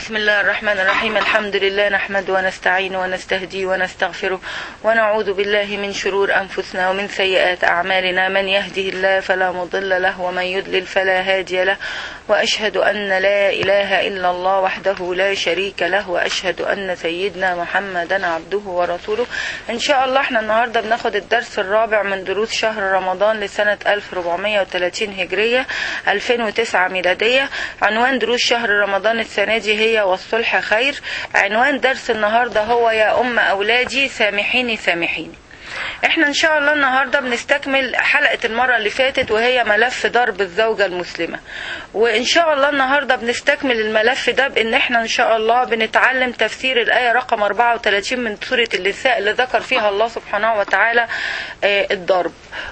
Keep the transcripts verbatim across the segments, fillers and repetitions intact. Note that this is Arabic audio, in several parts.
بسم الله الرحمن الرحيم. الحمد لله نحمد ونستعين ونستهدي ونستغفره ونعوذ بالله من شرور أنفسنا ومن سيئات أعمالنا. من يهده الله فلا مضل له ومن يضلل فلا هادي له، وأشهد أن لا إله إلا الله وحده لا شريك له، وأشهد أن سيدنا محمدا عبده ورسوله. إن شاء الله احنا النهاردة بناخد الدرس الرابع من دروس شهر رمضان لسنة ألف وأربعمائة وثلاثين هجرية ألفين وتسعة ميلادية. عنوان دروس شهر رمضان السنة دي هي والصلح خير. عنوان درس النهاردة هو يا أم أولادي سامحيني سامحيني. احنا ان شاء الله النهاردة بنستكمل حلقة المرة اللي فاتت وهي ملف ضرب الزوجة المسلمة، وان شاء الله النهاردة بنستكمل الملف ده بان احنا ان شاء الله بنتعلم تفسير الآية رقم أربعة وثلاثين من سورة النساء اللي ذكر فيها الله سبحانه وتعالى الضرب،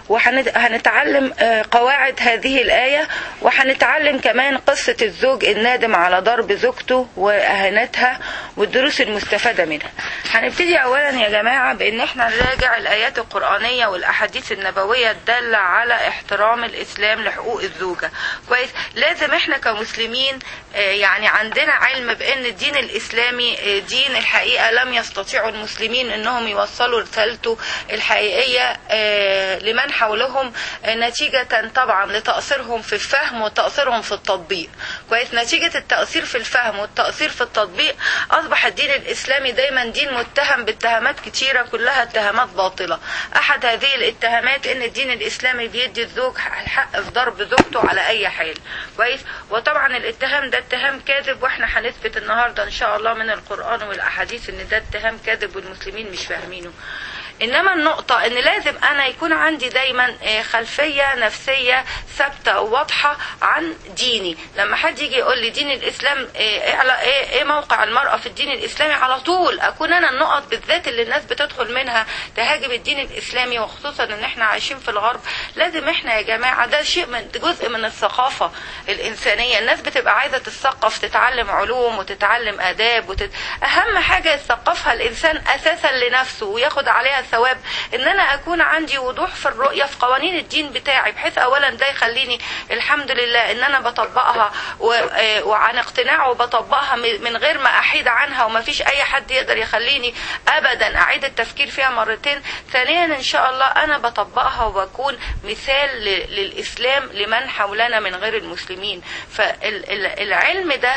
وهنتعلم قواعد هذه الآية، وهنتعلم كمان قصة الزوج النادم على ضرب زوجته وأهانتها والدروس المستفادة منها. هنبتدي اولا يا جماعة بان احنا نراجع الآيات القرآنية والأحاديث النبوية الدالة على احترام الإسلام لحقوق الزوجة. كويس، لازم احنا كمسلمين يعني عندنا علم بأن الدين الإسلامي دين الحقيقة لم يستطيعوا المسلمين أنهم يوصلوا رسالته الحقيقية لمن حولهم، نتيجة طبعا لتأثيرهم في الفهم وتأثيرهم في التطبيق. كويس، نتيجة التأثير في الفهم والتأثير في التطبيق أصبح الدين الإسلامي دايما دين متهم باتهامات كتيرة كلها اتهامات باطلة. أحد هذه الاتهامات أن الدين الإسلامي بيدي الزوج الحق في ضرب زوجته على أي حال. كويس، وطبعا الاتهام ده اتهام كاذب، واحنا هنثبت النهاردة إن شاء الله من القرآن والأحاديث أن ده اتهام كاذب والمسلمين مش فاهمينه. إنما النقطة إن لازم أنا يكون عندي دايما خلفية نفسية ثابتة وواضحة عن ديني. لما حد يجي يقول لي دين الإسلام إيه, إيه موقع المرأة في الدين الإسلامي، على طول أكون أنا النقط بالذات اللي الناس بتدخل منها تهاجم الدين الإسلامي، وخصوصا إن إحنا عايشين في الغرب. لازم إحنا يا جماعة ده شيء من جزء من الثقافة الإنسانية. الناس بتبقى عايزة تتثقف، تتعلم علوم وتتعلم آداب وتت... أهم حاجة يثقفها الإنسان أساسا لنفسه وياخد عليها ثواب، ان انا اكون عندي وضوح في الرؤية في قوانين الدين بتاعي، بحيث اولا ده يخليني الحمد لله ان انا بطبقها وعن اقتناع وبطبقها من غير ما احيد عنها، وما فيش اي حد يقدر يخليني ابدا اعيد التفكير فيها مرتين. ثانيا ان شاء الله انا بطبقها وبكون مثال للاسلام لمن حولنا من غير المسلمين. فالعلم ده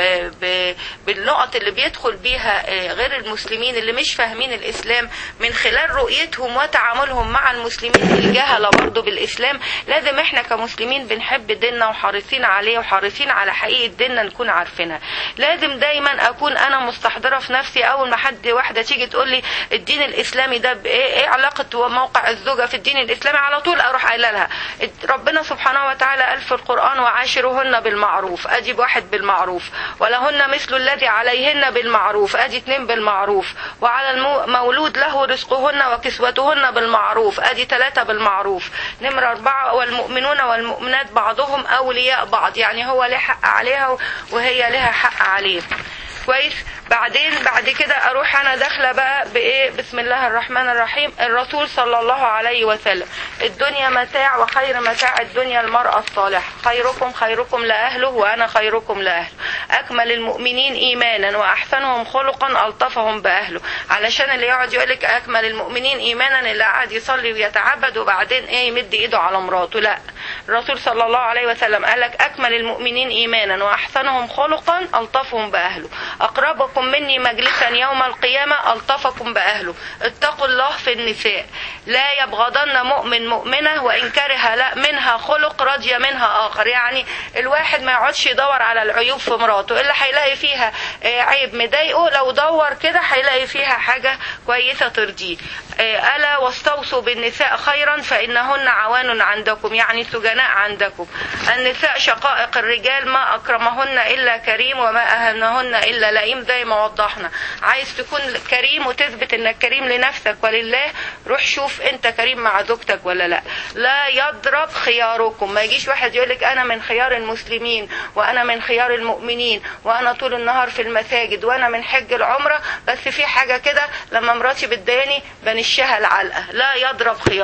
بالنقط اللي بيدخل بيها غير المسلمين اللي مش فاهمين الاسلام من خلال رؤيتهم وتعاملهم مع المسلمين الجهلة برضو بالإسلام، لازم احنا كمسلمين بنحب ديننا وحريصين عليه وحريصين على حقيقة ديننا نكون عارفينها. لازم دايما اكون انا مستحضرة في نفسي اول ما حد واحدة تيجي تقول لي الدين الإسلامي ده بايه، ايه علاقة وموقع الزوجة في الدين الإسلامي، على طول اروح قايله لها ربنا سبحانه وتعالى قال في القرآن وعاشرهن بالمعروف، ادي واحد بالمعروف، ولهن مثل الذي عليهن بالمعروف، ادي اتنين بالمعروف، وعلى المولود له رزقهن وكسوتهن بالمعروف، ادي ثلاثة بالمعروف. نمرة اربعة والمؤمنون والمؤمنات بعضهم اولياء بعض، يعني هو له حق عليها وهي لها حق عليه. كويس، بعدين بعد كده اروح انا داخله بقى بايه، بسم الله الرحمن الرحيم. الرسول صلى الله عليه وسلم الدنيا متاع وخير متاع الدنيا المرأة الصالحة، خيركم خيركم لأهله وأنا خيركم لأهله، أكمل المؤمنين إيمانا وأحسنهم خلقا ألطفهم بأهله. علشان اللي يقعد يقولك أكمل المؤمنين إيمانا اللي قاعد يصلي ويتعبد وبعدين إيه يمد إيده على مراته، لا، الرسول صلى الله عليه وسلم قالك أكمل المؤمنين إيمانا وأحسنهم خلقا ألطفهم بأهله، أقربكم مني مجلسا يوم القيامة ألطفكم بأهله. اتقوا الله في النساء، لا يبغضن مؤمن مؤمنة وإن كره لا منها خلق رضي منها آخر. يعني الواحد ما يقعدش يدور على العيوب في مراته، اللي هيلاقي فيها عيب مضايقه لو دور كده هيلاقي فيها حاجة كويسة ترضيه. ألا واستوصوا بالنساء خيرا فإنهن عوان عندكم، يعني سجناء عندكم. النساء شقائق الرجال، ما أكرمهن إلا كريم وما أهنهن إلا لئيم، زي ما وضحنا. عايز تكون كريم وتثبت إنك كريم لنفسك ولله، روح شوف أنت كريم مع زوجتك ولا لا. لا يضرب خياركم، ما يجيش واحد يقولك أنا من خيار المسلمين وأنا من خيار المؤمنين وأنا طول النهار في المساجد وأنا من حج العمرة، بس في حاجة كده لما مراتي بتضايقني بنشها العلقة. لا يضرب خياركم.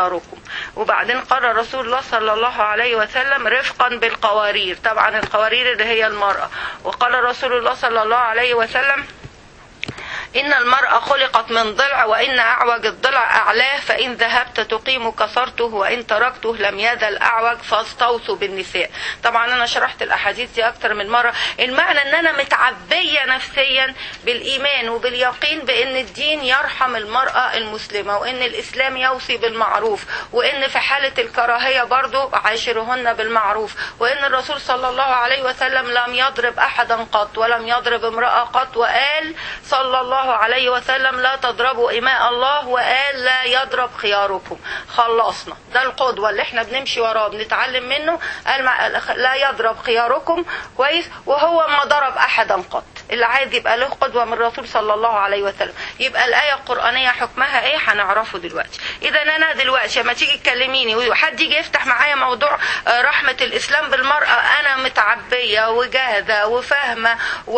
وبعدين قال رسول الله صلى الله عليه وسلم رفقا بالقوارير، طبعا القوارير اللي هي المرأة. وقال رسول الله صلى الله عليه وسلم إن المرأة خلقت من ضلع وإن أعوج الضلع أعلاه، فإن ذهبت تقيم كسرته وإن تركته لم يزل أعوج، فاستوصوا بالنساء. طبعا أنا شرحت الأحاديث دي أكتر من مرة. المعنى أن أنا متعبية نفسيا بالإيمان وباليقين بأن الدين يرحم المرأة المسلمة، وأن الإسلام يوصي بالمعروف، وأن في حالة الكراهية برضو عاشرهن بالمعروف، وأن الرسول صلى الله عليه وسلم لم يضرب أحدا قط ولم يضرب امرأة قط، وقال صلى الله عليه وسلم لا تضربوا إماء الله، وقال لا يضرب خياركم. خلصنا، ده القدوة اللي احنا بنمشي وراه بنتعلم منه. قال لا يضرب خياركم، كويس، وهو ما ضرب أحدا قط. اللي عايز يبقى له قدوة من الرسول صلى الله عليه وسلم. يبقى الآية القرآنية حكمها ايه هنعرفه دلوقتي. اذا انا دلوقتي لما تيجي تكلميني وحد يجي يفتح معايا موضوع رحمة الإسلام بالمرأة، انا متعبية وجاهزة وفاهمة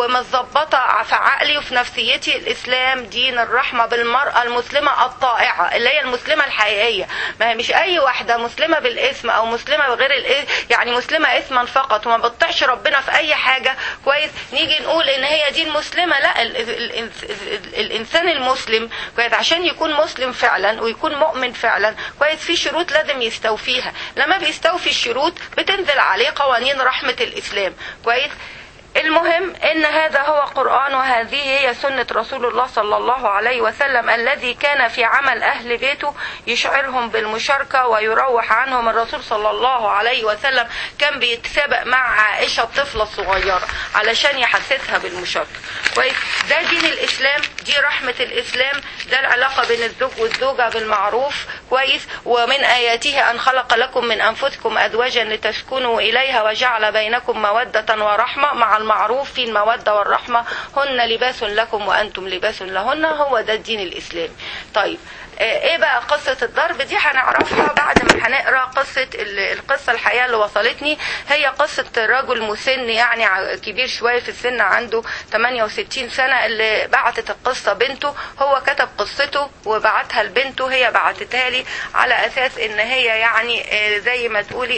ومتظبطة في عقلي وفي نفسيتي. الإسلام دين الرحمة بالمرأة المسلمة الطائعة، اللي هي المسلمة الحقيقية. ما هي مش اي واحدة مسلمة بالاسم او مسلمة بغير الاسم، يعني مسلمة اسما فقط وما بتطيعش ربنا في اي حاجة، كويس، نيجي نقول ان هي دي المسلمة. لا، ال ال ال الانسان المسلم كويس عشان يكون مسلم فعلا ويكون مؤمن فعلا، كويس، في شروط لازم يستوفيها. لما بيستوفي الشروط بتنزل عليه قوانين رحمة الإسلام، كويس. المهم ان هذا هو قرآن، وهذه هي سنة رسول الله صلى الله عليه وسلم الذي كان في عمل اهل بيته يشعرهم بالمشاركة ويروح عنهم. الرسول صلى الله عليه وسلم كان بيتسابق مع عائشة الطفلة الصغيرة علشان يحسسها بالمشاركة، كويس. ده دين الإسلام، دي رحمة الإسلام، ده العلاقة بين الزوج والزوجة بالمعروف، كويس. ومن آياته أن خلق لكم من أنفسكم أزواجا لتسكنوا إليها وجعل بينكم مودة ورحمة. مع المعروف في المودة والرحمة. هن لباس لكم وأنتم لباس لهن. هو ده الدين الإسلامي. طيب ايه بقى قصة الضرب دي؟ هنعرفها بعد ما هنقرا قصة القصة الحقيقة اللي وصلتني. هي قصة رجل مسن، يعني كبير شوية في السن، عنده ثمانية وستين سنة، اللي بعتت القصة بنته. هو كتب قصته وبعتها لبنته، هي بعتتها لي على اساس ان هي يعني زي ما تقولي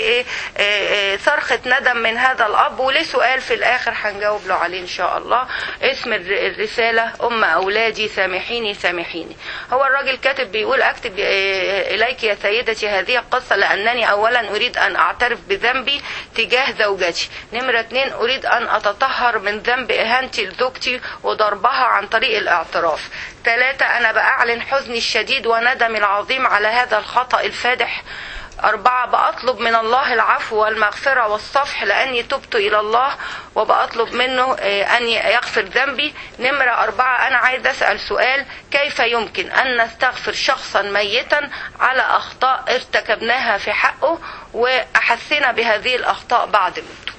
ايه صرخة ندم من هذا الاب. وليه سؤال في الاخر هنجاوب له عليه ان شاء الله. اسم الرسالة ام اولادي سامحيني سامحيني. هو الراجل كاتب بيقول اكتب اليك يا سيدتي هذه القصة لانني اولا اريد ان اعترف بذنبي تجاه زوجتي. نمرة اتنين اريد ان اتطهر من ذنب اهانتي لزوجتي وضربها عن طريق الاعتراف. ثلاثة انا باعلن حزني الشديد وندمي العظيم على هذا الخطأ الفادح. أربعة بأطلب من الله العفو والمغفرة والصفح لأني تبت إلى الله وبأطلب منه أن يغفر ذنبي. نمرة أربعة أنا عايز أسأل سؤال: كيف يمكن أن نستغفر شخصا ميتا على أخطاء ارتكبناها في حقه وأحسنا بهذه الأخطاء بعد موته؟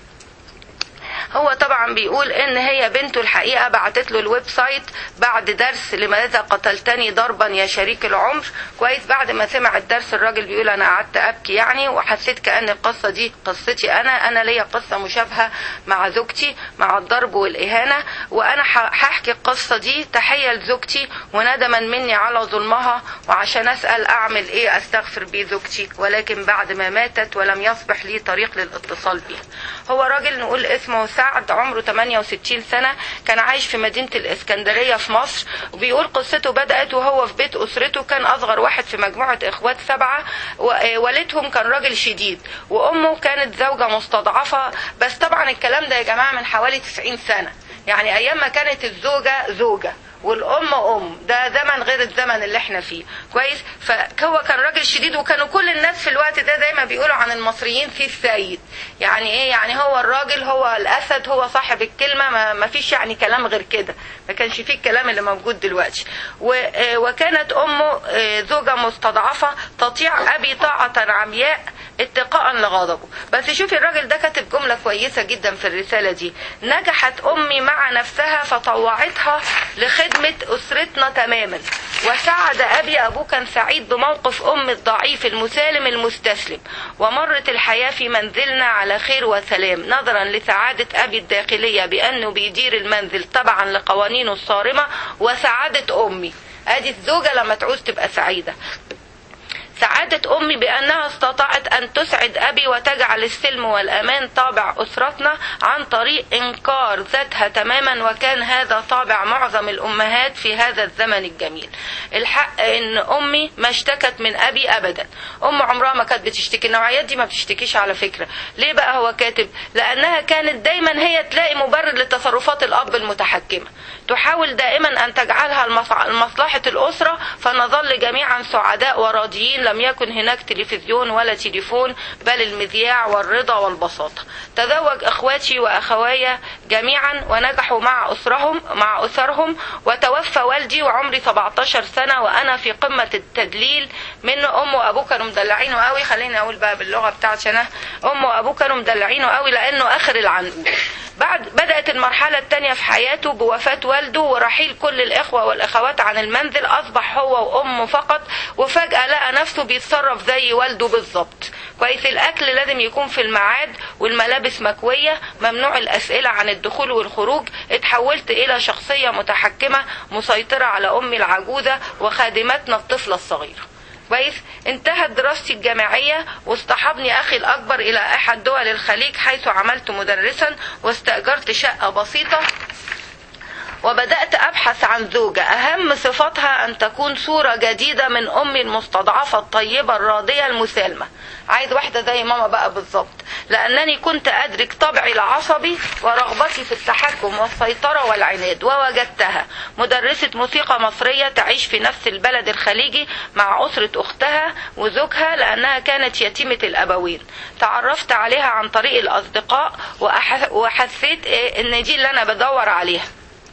هو طبعا بيقول ان هي بنته الحقيقة بعتت له الويب سايت بعد درس لماذا قتلتني ضربا يا شريك العمر، كويس. بعد ما سمع الدرس الراجل بيقول انا قعدت ابكي يعني، وحسيت كأن القصة دي قصتي انا انا ليا قصة مشابهة مع زوجتي مع الضرب والاهانة، وانا هحكي القصة دي تحية لزوجتي وندما مني على ظلمها، وعشان اسأل اعمل ايه استغفر بيه زوجتي، ولكن بعد ما ماتت ولم يصبح لي طريق للاتصال بيها. هو راجل نقول اسمه سعد، عمره ثمانية وستين سنة، كان عايش في مدينة الإسكندرية في مصر. وبيقول قصته بدأت وهو في بيت أسرته، كان أصغر واحد في مجموعة إخوات سبعة، ووالدهم كان راجل شديد وأمه كانت زوجة مستضعفة. بس طبعا الكلام ده يا جماعة من حوالي تسعين سنة، يعني أيام ما كانت الزوجة زوجة والأم أم، ده زمن غير الزمن اللي احنا فيه، كويس. فهو كان راجل شديد، وكانوا كل الناس في الوقت ده زي ما بيقولوا عن المصريين في السيد، يعني ايه، يعني هو الراجل هو الأسد هو صاحب الكلمة، ما, ما فيش يعني كلام غير كده، ما كانش فيه الكلام اللي موجود دلوقتي. وكانت أمه زوجة مستضعفة تطيع أبي طاعة عمياء اتقاء لغضبه. بس شوفي الراجل ده كاتب جملة كويسة جدا في الرسالة دي: نجحت أمي مع نفسها فطوعتها لخدمة أسرتنا تماما، وسعد أبي أبوه كان سعيد بموقف أم الضعيف المسالم المستسلم، ومرت الحياة في منزلنا على خير وسلام نظرا لسعادة أبي الداخلية بأنه بيدير المنزل طبعا لقوانينه الصارمة، وسعادة أمي. ادي الزوجة لما تعوز تبقى سعيدة. سعادة أمي بأنها استطاعت أن تسعد أبي وتجعل السلم والأمان طابع أسرتنا عن طريق إنكار ذاتها تماما، وكان هذا طابع معظم الأمهات في هذا الزمن الجميل. الحق إن أمي ما اشتكت من أبي أبدا. أم عمرها ما كانت بتشتكي. النوعيات دي ما بتشتكيش على فكرة. ليه بقى هو كاتب؟ لأنها كانت دايما هي تلاقي مبرر لتصرفات الأب المتحكمة، تحاول دائما أن تجعلها لمصلحة الأسرة، فنظل جميعا سعداء وراضيين. لم يكن هناك تلفزيون ولا تليفون، بل المذياع والرضا والبساطة. تزوج اخواتي واخوايا جميعا ونجحوا مع اسرهم مع اسرهم وتوفى والدي وعمري سبعتاشر سنة وانا في قمة التدليل من ام وابوه كانوا مدلعينه قوي. خليني اقول بقى باللغة بتاعتي انا، ام وابوه كانوا مدلعينه قوي لانه اخر العنقود. بعد بدأت المرحلة الثانية في حياته بوفاة والده ورحيل كل الإخوة والأخوات عن المنزل. أصبح هو وأمه فقط، وفجأة لقى نفسه بيتصرف زي والده بالظبط. كويس، الأكل لازم يكون في الميعاد والملابس مكوية، ممنوع الأسئلة عن الدخول والخروج. اتحولت إلى شخصية متحكمة مسيطرة على أمي العجوزة وخادمتنا الطفلة الصغيرة. كويس. انتهت دراستي الجامعية واصطحبني أخي الأكبر إلى أحد دول الخليج حيث عملت مدرسا واستأجرت شقة بسيطة، وبدأت أبحث عن زوجة أهم صفاتها أن تكون صورة جديدة من أمي المستضعفة الطيبة الراضية المسالمة. عايز واحدة زي ماما بقى بالظبط، لأنني كنت أدرك طبعي العصبي ورغبتي في التحكم والسيطرة والعناد، ووجدتها مدرسة موسيقى مصرية تعيش في نفس البلد الخليجي مع أسرة أختها وزوجها لأنها كانت يتيمة الأبوين. تعرفت عليها عن طريق الأصدقاء وحسيت إن دي اللي أنا بدور عليها.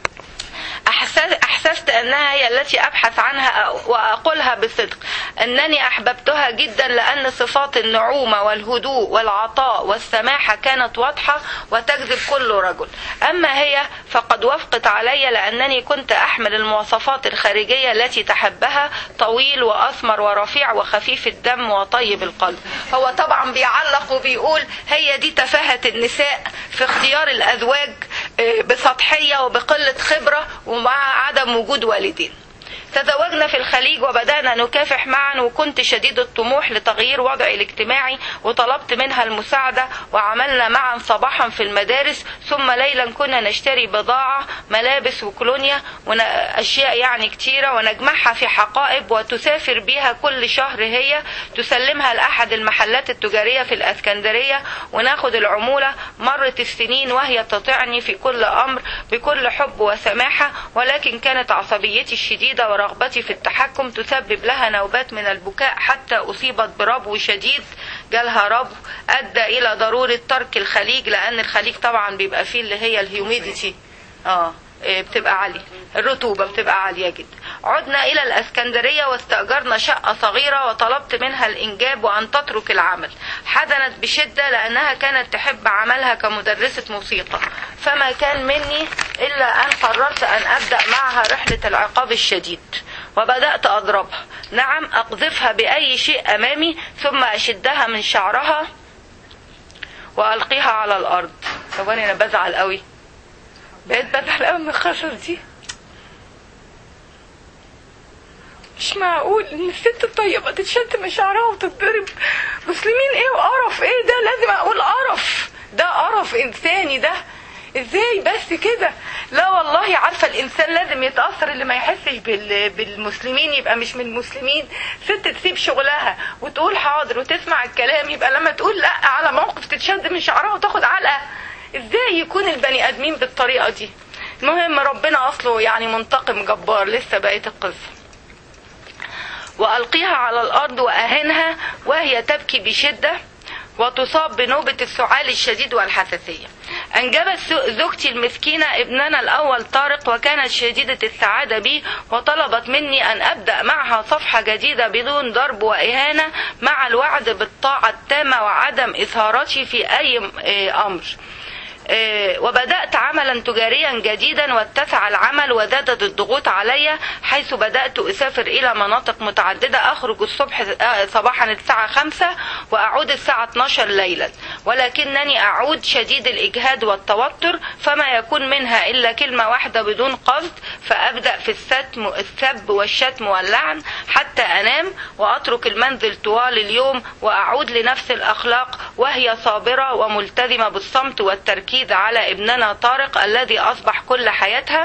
أحسست أنها هي التي أبحث عنها وأقولها بصدق، أنني أحببتها جدا لأن صفات النعومة والهدوء والعطاء والسماحة كانت واضحة وتجذب كل رجل. أما هي فقد وافقت علي لأنني كنت أحمل المواصفات الخارجية التي تحبها، طويل وأسمر ورفيع وخفيف الدم وطيب القلب. هو طبعا بيعلق وبيقول هي دي تفاهة النساء في اختيار الأزواج بسطحية وبقلة خبرة ومع عدم وجود والدين. تزوجنا في الخليج وبدأنا نكافح معا، وكنت شديد الطموح لتغيير وضعي الاجتماعي وطلبت منها المساعدة، وعملنا معا صباحا في المدارس، ثم ليلا كنا نشتري بضاعة ملابس وكولونيا وأشياء يعني كتيرة ونجمعها في حقائب وتسافر بيها كل شهر. هي تسلمها لأحد المحلات التجارية في الأسكندرية وناخد العمولة. مرت السنين وهي تطيعني في كل أمر بكل حب وسماحة، ولكن كانت عصبيتي الشديدة ورغبتي في التحكم تسبب لها نوبات من البكاء حتى أصيبت بربو شديد. جالها ربو أدى إلى ضرورة ترك الخليج، لأن الخليج طبعا بيبقى فيه اللي هي الهيوميديتي اه بتبقى عالية، الرطوبة بتبقى عالية جدا. عدنا إلى الأسكندرية واستأجرنا شقة صغيرة وطلبت منها الإنجاب وأن تترك العمل. حزنت بشدة لأنها كانت تحب عملها كمدرسة موسيقى، فما كان مني إلا أن قررت أن أبدأ معها رحلة العقاب الشديد، وبدأت أضربها، نعم أقذفها بأي شيء أمامي، ثم أشدها من شعرها وألقيها على الأرض. طبعا أنا بزعل قوي، بقيت بزعل قوي من القصص دي. مش معقول ان الست الطيبة تتشد من شعرها وتتضرب. مسلمين ايه وقرف ايه ده؟ لازم اقول قرف، ده قرف انساني ده. ازاي بس كده؟ لا والله عارفة الانسان لازم يتأثر، اللي ما يحسش بالمسلمين يبقى مش من المسلمين. ست تسيب شغلها وتقول حاضر وتسمع الكلام، يبقى لما تقول لا على موقف تتشد من شعرها وتاخد علقة. ازاي يكون البني ادمين بالطريقة دي؟ المهم ربنا اصله يعني منتقم جبار. لسه بقيت القصة. وألقيها على الأرض وأهنها وهي تبكي بشدة وتصاب بنوبة السعال الشديد والحساسية. أنجبت زوجتي المسكينة ابننا الأول طارق، وكانت شديدة السعادة بي، وطلبت مني أن أبدأ معها صفحة جديدة بدون ضرب وإهانة، مع الوعد بالطاعة التامة وعدم إثارتي في أي أمر. وبدأت عملا تجاريا جديدا واتسع العمل وزادت الضغوط علي، حيث بدأت أسافر إلى مناطق متعددة، أخرج الصبح صباحا الساعة خمسة وأعود الساعة اثناشر ليلا، ولكنني أعود شديد الإجهاد والتوتر، فما يكون منها إلا كلمة واحدة بدون قصد، فأبدأ في الستم السب والشتم واللعن حتى أنام وأترك المنزل طوال اليوم وأعود لنفس الأخلاق، وهي صابرة وملتزمة بالصمت والتركيز على ابننا طارق الذي أصبح كل حياتها،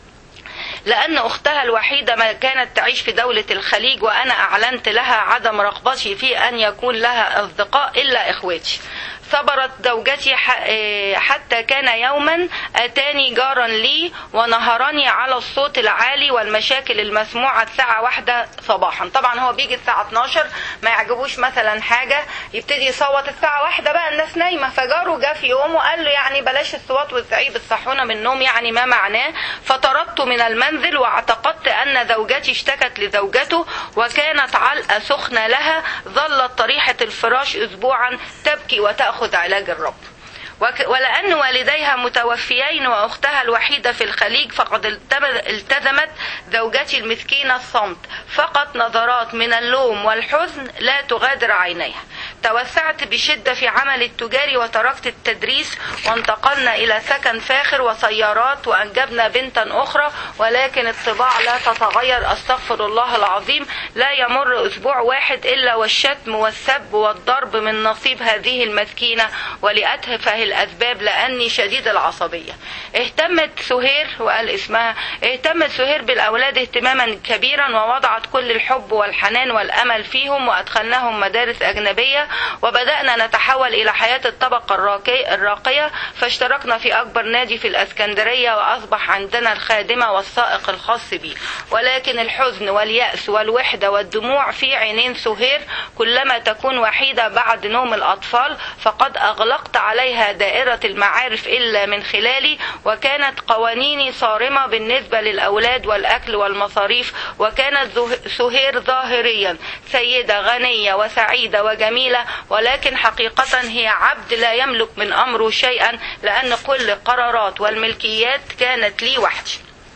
لأن أختها الوحيدة ما كانت تعيش في دولة الخليج، وأنا أعلنت لها عدم رغبتي في أن يكون لها أصدقاء إلا إخواتي. صبرت زوجتي حتى كان يوما أتاني جارا لي ونهرني على الصوت العالي والمشاكل المسموعة الساعة واحدة صباحا. طبعا هو بيجي الساعة اتناشر ما يعجبوش مثلا حاجة يبتدي يصوت الساعة واحدة، بقى الناس نايمة، فجاره جاء في يوم وقال له يعني بلاش الصوت والزعيق بتصحونا من النوم، يعني ما معناه. فطردت من المنزل واعتقدت أن زوجتي اشتكت لزوجته وكانت علقة سخنة لها، ظلت طريحة الفراش أسبوعا تبكي وتأخذ خذ علاج الرب. ولأن والديها متوفيين وأختها الوحيدة في الخليج، فقد التزمت زوجتي المسكينة الصمت، فقط نظرات من اللوم والحزن لا تغادر عينيها. توسعت بشدة في عمل التجاري وتركت التدريس، وانتقلنا إلى سكن فاخر وسيارات، وأنجبنا بنتا أخرى، ولكن الطباع لا تتغير. أستغفر الله العظيم، لا يمر أسبوع واحد إلا والشتم والسب والضرب من نصيب هذه المسكينة، ولأتفه الأسباب لأني شديد العصبية. اهتمت سهير، وقال اسمها، اهتمت سهير بالأولاد اهتماما كبيرا، ووضعت كل الحب والحنان والأمل فيهم، وأدخلناهم مدارس أجنبية، وبدأنا نتحول إلى حياة الطبقة الراقية، فاشتركنا في أكبر نادي في الأسكندرية، وأصبح عندنا الخادمة والسائق الخاص بي. ولكن الحزن واليأس والوحدة والدموع في عينين سهير كلما تكون وحيدة بعد نوم الأطفال، فقد أغلقت عليها دائرة المعارف إلا من خلالي، وكانت قوانيني صارمة بالنسبة للأولاد والأكل والمصاريف. وكانت سهير ظاهريا سيدة غنية وسعيدة وجميلة، ولكن حقيقة هي عبد لا يملك من أمره شيئا، لأن كل القرارات والملكيات كانت لي وحدي.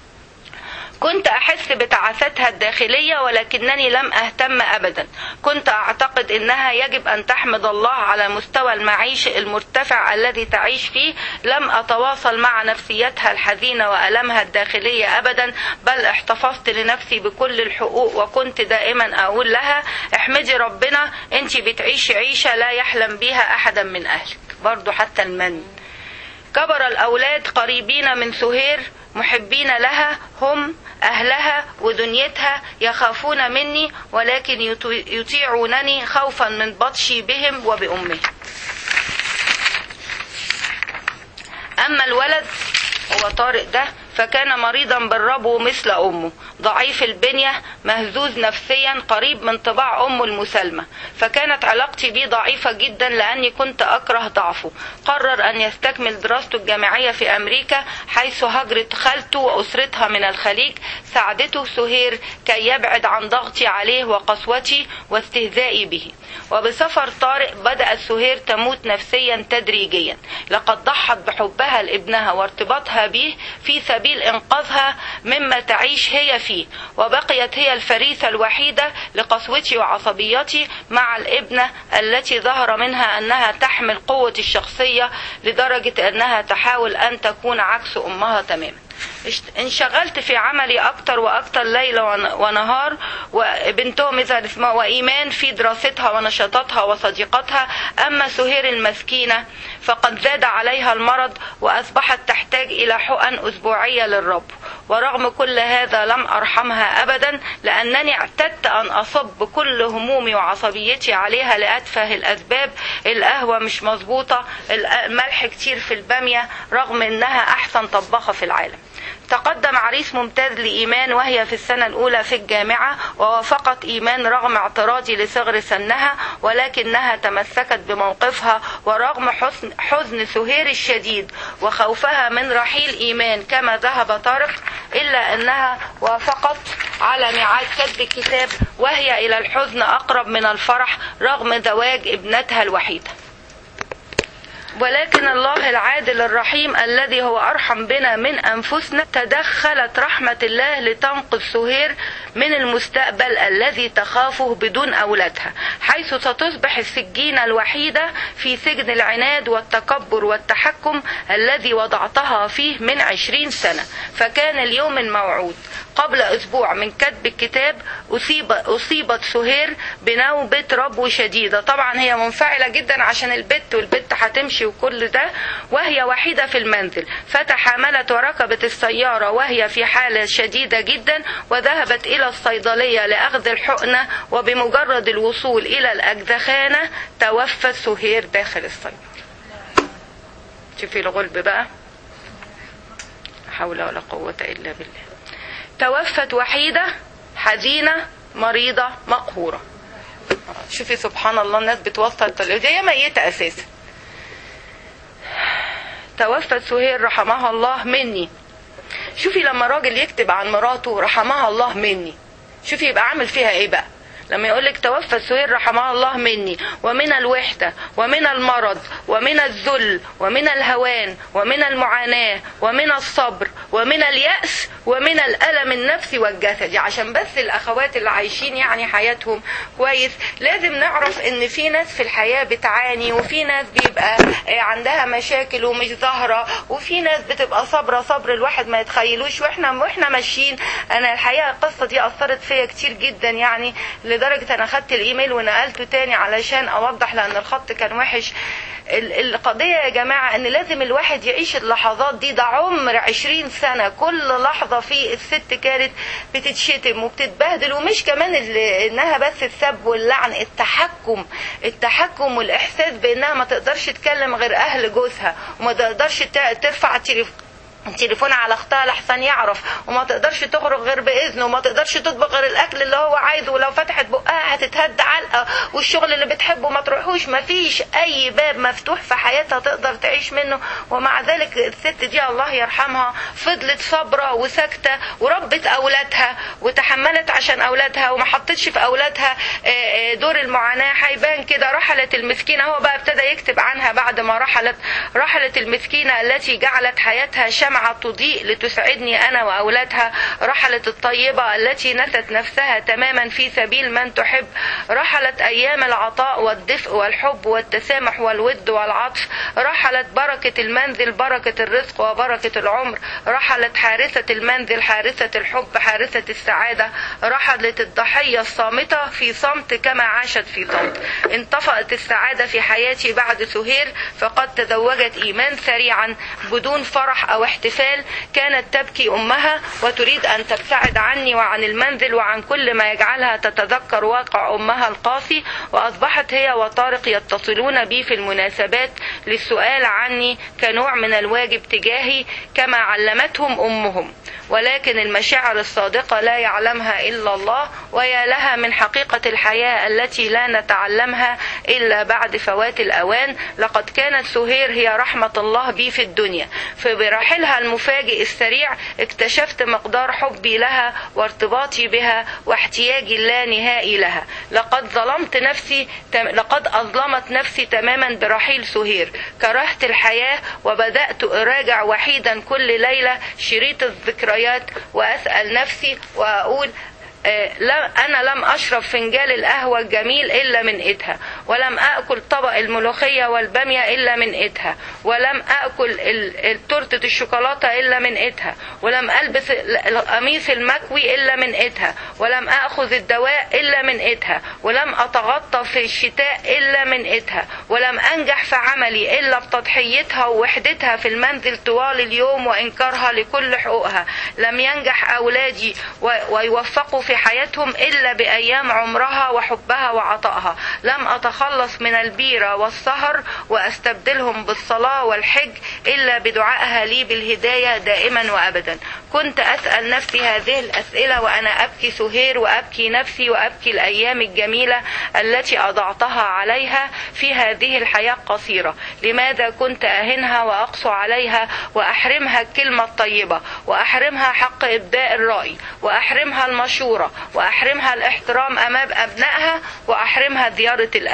كنت أحس بتعاستها الداخلية، ولكنني لم أهتم أبدا. كنت أعتقد أنها يجب أن تحمد الله على مستوى المعيش المرتفع الذي تعيش فيه. لم أتواصل مع نفسيتها الحزينة وألمها الداخلية أبدا، بل احتفظت لنفسي بكل الحقوق، وكنت دائما أقول لها احمدي ربنا، انت بتعيشي عيشة لا يحلم بها أحدا من أهلك. برضو حتى المن. كبر الأولاد قريبين من سهير محبين لها، هم أهلها ودنيتها، يخافون مني ولكن يطيعونني خوفا من بطشي بهم وبأمهم. أما الولد هو طارق ده فكان مريضا بالربو مثل أمه، ضعيف البنية، مهزوز نفسيا، قريب من طباع أمه المسالمة، فكانت علاقتي بيه ضعيفة جدا لأني كنت أكره ضعفه. قرر أن يستكمل دراسته الجامعية في أمريكا، حيث هجرت خالته وأسرتها من الخليج. ساعدته سهير كي يبعد عن ضغطي عليه وقسوتي واستهزائي به. وبسفر طارق بدأت سهير تموت نفسيا تدريجيا، لقد ضحت بحبها لابنها وارتباطها به في سبيل إنقاذها مما تعيش هي فيه، وبقيت هي الفريسة الوحيدة لقسوتي وعصبيتي مع الابنة التي ظهر منها أنها تحمل قوة الشخصية لدرجة أنها تحاول أن تكون عكس أمها تماما. انشغلت في عملي أكتر وأكتر ليل ونهار، وبنتهم إذا اسمها وإيمان في دراستها ونشاطاتها وصديقاتها. أما سهير المسكينة فقد زاد عليها المرض وأصبحت تحتاج إلى حقن أسبوعية للرب، ورغم كل هذا لم أرحمها أبدا، لأنني اعتدت أن أصب كل همومي وعصبيتي عليها لأتفه الأسباب. القهوة مش مظبوطة، الملح كتير في البامية، رغم أنها أحسن طباخة في العالم. تقدم عريس ممتاز لإيمان وهي في السنة الأولى في الجامعة، ووافقت إيمان رغم اعتراضي لصغر سنها، ولكنها تمسكت بموقفها، ورغم حزن, حزن سهير الشديد وخوفها من رحيل إيمان كما ذهب طارق، إلا أنها وافقت على ميعاد كتب الكتاب، وهي إلى الحزن أقرب من الفرح رغم زواج ابنتها الوحيدة. ولكن الله العادل الرحيم الذي هو أرحم بنا من أنفسنا تدخلت رحمة الله لتنقذ سهير من المستقبل الذي تخافه بدون أولادها، حيث ستصبح السجينة الوحيدة في سجن العناد والتكبر والتحكم الذي وضعتها فيه من عشرين سنة. فكان اليوم الموعود قبل أسبوع من كتب الكتاب أصيب أصيبت سهير بنوبة ربو شديدة. طبعا هي منفعلة جدا عشان البت والبت هتمشي وكل ده، وهي وحيدة في المنزل، فتحاملت وركبت السيارة وهي في حالة شديدة جدا، وذهبت إلى الصيدلية لأخذ الحقنة، وبمجرد الوصول إلى الأجزخانة توفت سهير داخل الصيدلية. شوفي الغلب بقى، حول ولا قوة إلا بالله. توفت وحيدة حزينة مريضة مقهورة. شوفي سبحان الله، الناس بتوصل هي ميتة أساسا. توفت سهير رحمها الله مني. شوفي لما راجل يكتب عن مراته رحمها الله مني، شوفي يبقى عامل فيها ايه بقى لما يقولك توفت سهير رحمها الله مني، ومن الوحدة ومن المرض ومن الذل ومن الهوان ومن المعاناة ومن الصبر ومن اليأس ومن الألم النفسي والجسدي. عشان بس الأخوات اللي عايشين يعني حياتهم كويس، لازم نعرف ان في ناس في الحياة بتعاني، وفي ناس بيبقى عندها مشاكل ومش ظاهرة، وفي ناس بتبقى صبرة صبر الواحد ما يتخيلوش. واحنا واحنا ماشيين، انا الحقيقة القصة دي اثرت فيا كتير جدا، يعني لدرجة انا خدت الايميل ونقلته تاني علشان اوضح، لان الخط كان وحش. القضية يا جماعة ان لازم الواحد يعيش اللحظات دي، ده عمر عشرين سنة، كل لحظة فيه الست كانت بتتشتم وبتتبهدل، ومش كمان انها بس السب واللعن، التحكم التحكم والاحساس بانها ما تقدرش تكلم غير اهل جوزها، وما تقدرش ترفع التليفون التليفون على اختها لحسن يعرف، وما تقدرش تخرج غير باذنه، وما تقدرش تطبخ غير الاكل اللي هو عايزه، ولو فتحت بقها هتتهد علقه، والشغل اللي بتحبه ما تروحوش، ما فيش اي باب مفتوح في حياتها تقدر تعيش منه. ومع ذلك الست دي الله يرحمها فضلت صابره وساكته، وربت اولادها وتحملت عشان اولادها، وما حطتش في اولادها دور المعاناه. هيبان كده رحلت المسكينه، هو بقى ابتدى يكتب عنها بعد ما رحلت رحلت المسكينه التي جعلت حياتها شمعة تضيء لتسعدني أنا وأولادها، رحلت الطيبة التي نست نفسها تماما في سبيل من تحب، رحلت أيام العطاء والدفء والحب والتسامح والود والعطف، رحلت بركة المنزل بركة الرزق وبركة العمر، رحلت حارسة المنزل حارسة الحب حارسة السعادة، رحلت الضحية الصامتة في صمت كما عاشت في صمت. انطفأت السعادة في حياتي بعد سهير، فقد تزوجت إيمان سريعا بدون فرح أو احتفال. كانت تبكي أمها وتريد أن تبتعد عني وعن المنزل وعن كل ما يجعلها تتذكر واقع أمها القاسي، وأصبحت هي وطارق يتصلون بي في المناسبات للسؤال عني كنوع من الواجب تجاهي كما علمتهم أمهم، ولكن المشاعر الصادقة لا يعلمها إلا الله، ويا لها من حقيقة الحياة التي لا نتعلمها إلا بعد فوات الأوان. لقد كانت سهير هي رحمة الله بي في الدنيا، فبرحلها المفاجئ السريع اكتشفت مقدار حبي لها وارتباطي بها واحتياجي اللانهائي لها. لقد ظلمت نفسي لقد أظلمت نفسي تماما برحيل سهير، كرهت الحياة وبدأت أراجع وحيدا كل ليلة شريط الذكريات، وأسأل نفسي وأقول أنا لم أشرب فنجال القهوة الجميل إلا من إيدها، ولم أكل طبق الملوخية والبامية إلا من إيدها، ولم أكل تورتة الشوكولاتة إلا من إيدها، ولم ألبس القميص المكوي إلا من إيدها، ولم أخذ الدواء إلا من إيدها، ولم أتغطى في الشتاء إلا من إيدها، ولم أنجح في عملي إلا بتضحيتها ووحدتها في المنزل طوال اليوم وإنكارها لكل حقوقها. لم ينجح أولادي ويوفقوا في حياتهم إلا بأيام عمرها وحبها وعطائها. لم أتخلص من البيرة والسهر وأستبدلهم بالصلاة والحج إلا بدعائها لي بالهداية دائما وأبدا. كنت أسأل نفسي هذه الأسئلة وأنا أبكي سهير وأبكي نفسي وأبكي الأيام الجميلة التي أضعتها عليها في هذه الحياة القصيرة. لماذا كنت أهنها وأقسو عليها وأحرمها الكلمة الطيبة، وأحرمها حق إبداء الرأي، وأحرمها المشورة، وأحرمها الاحترام أمام أبنائها، وأحرمها زيارة الأهل؟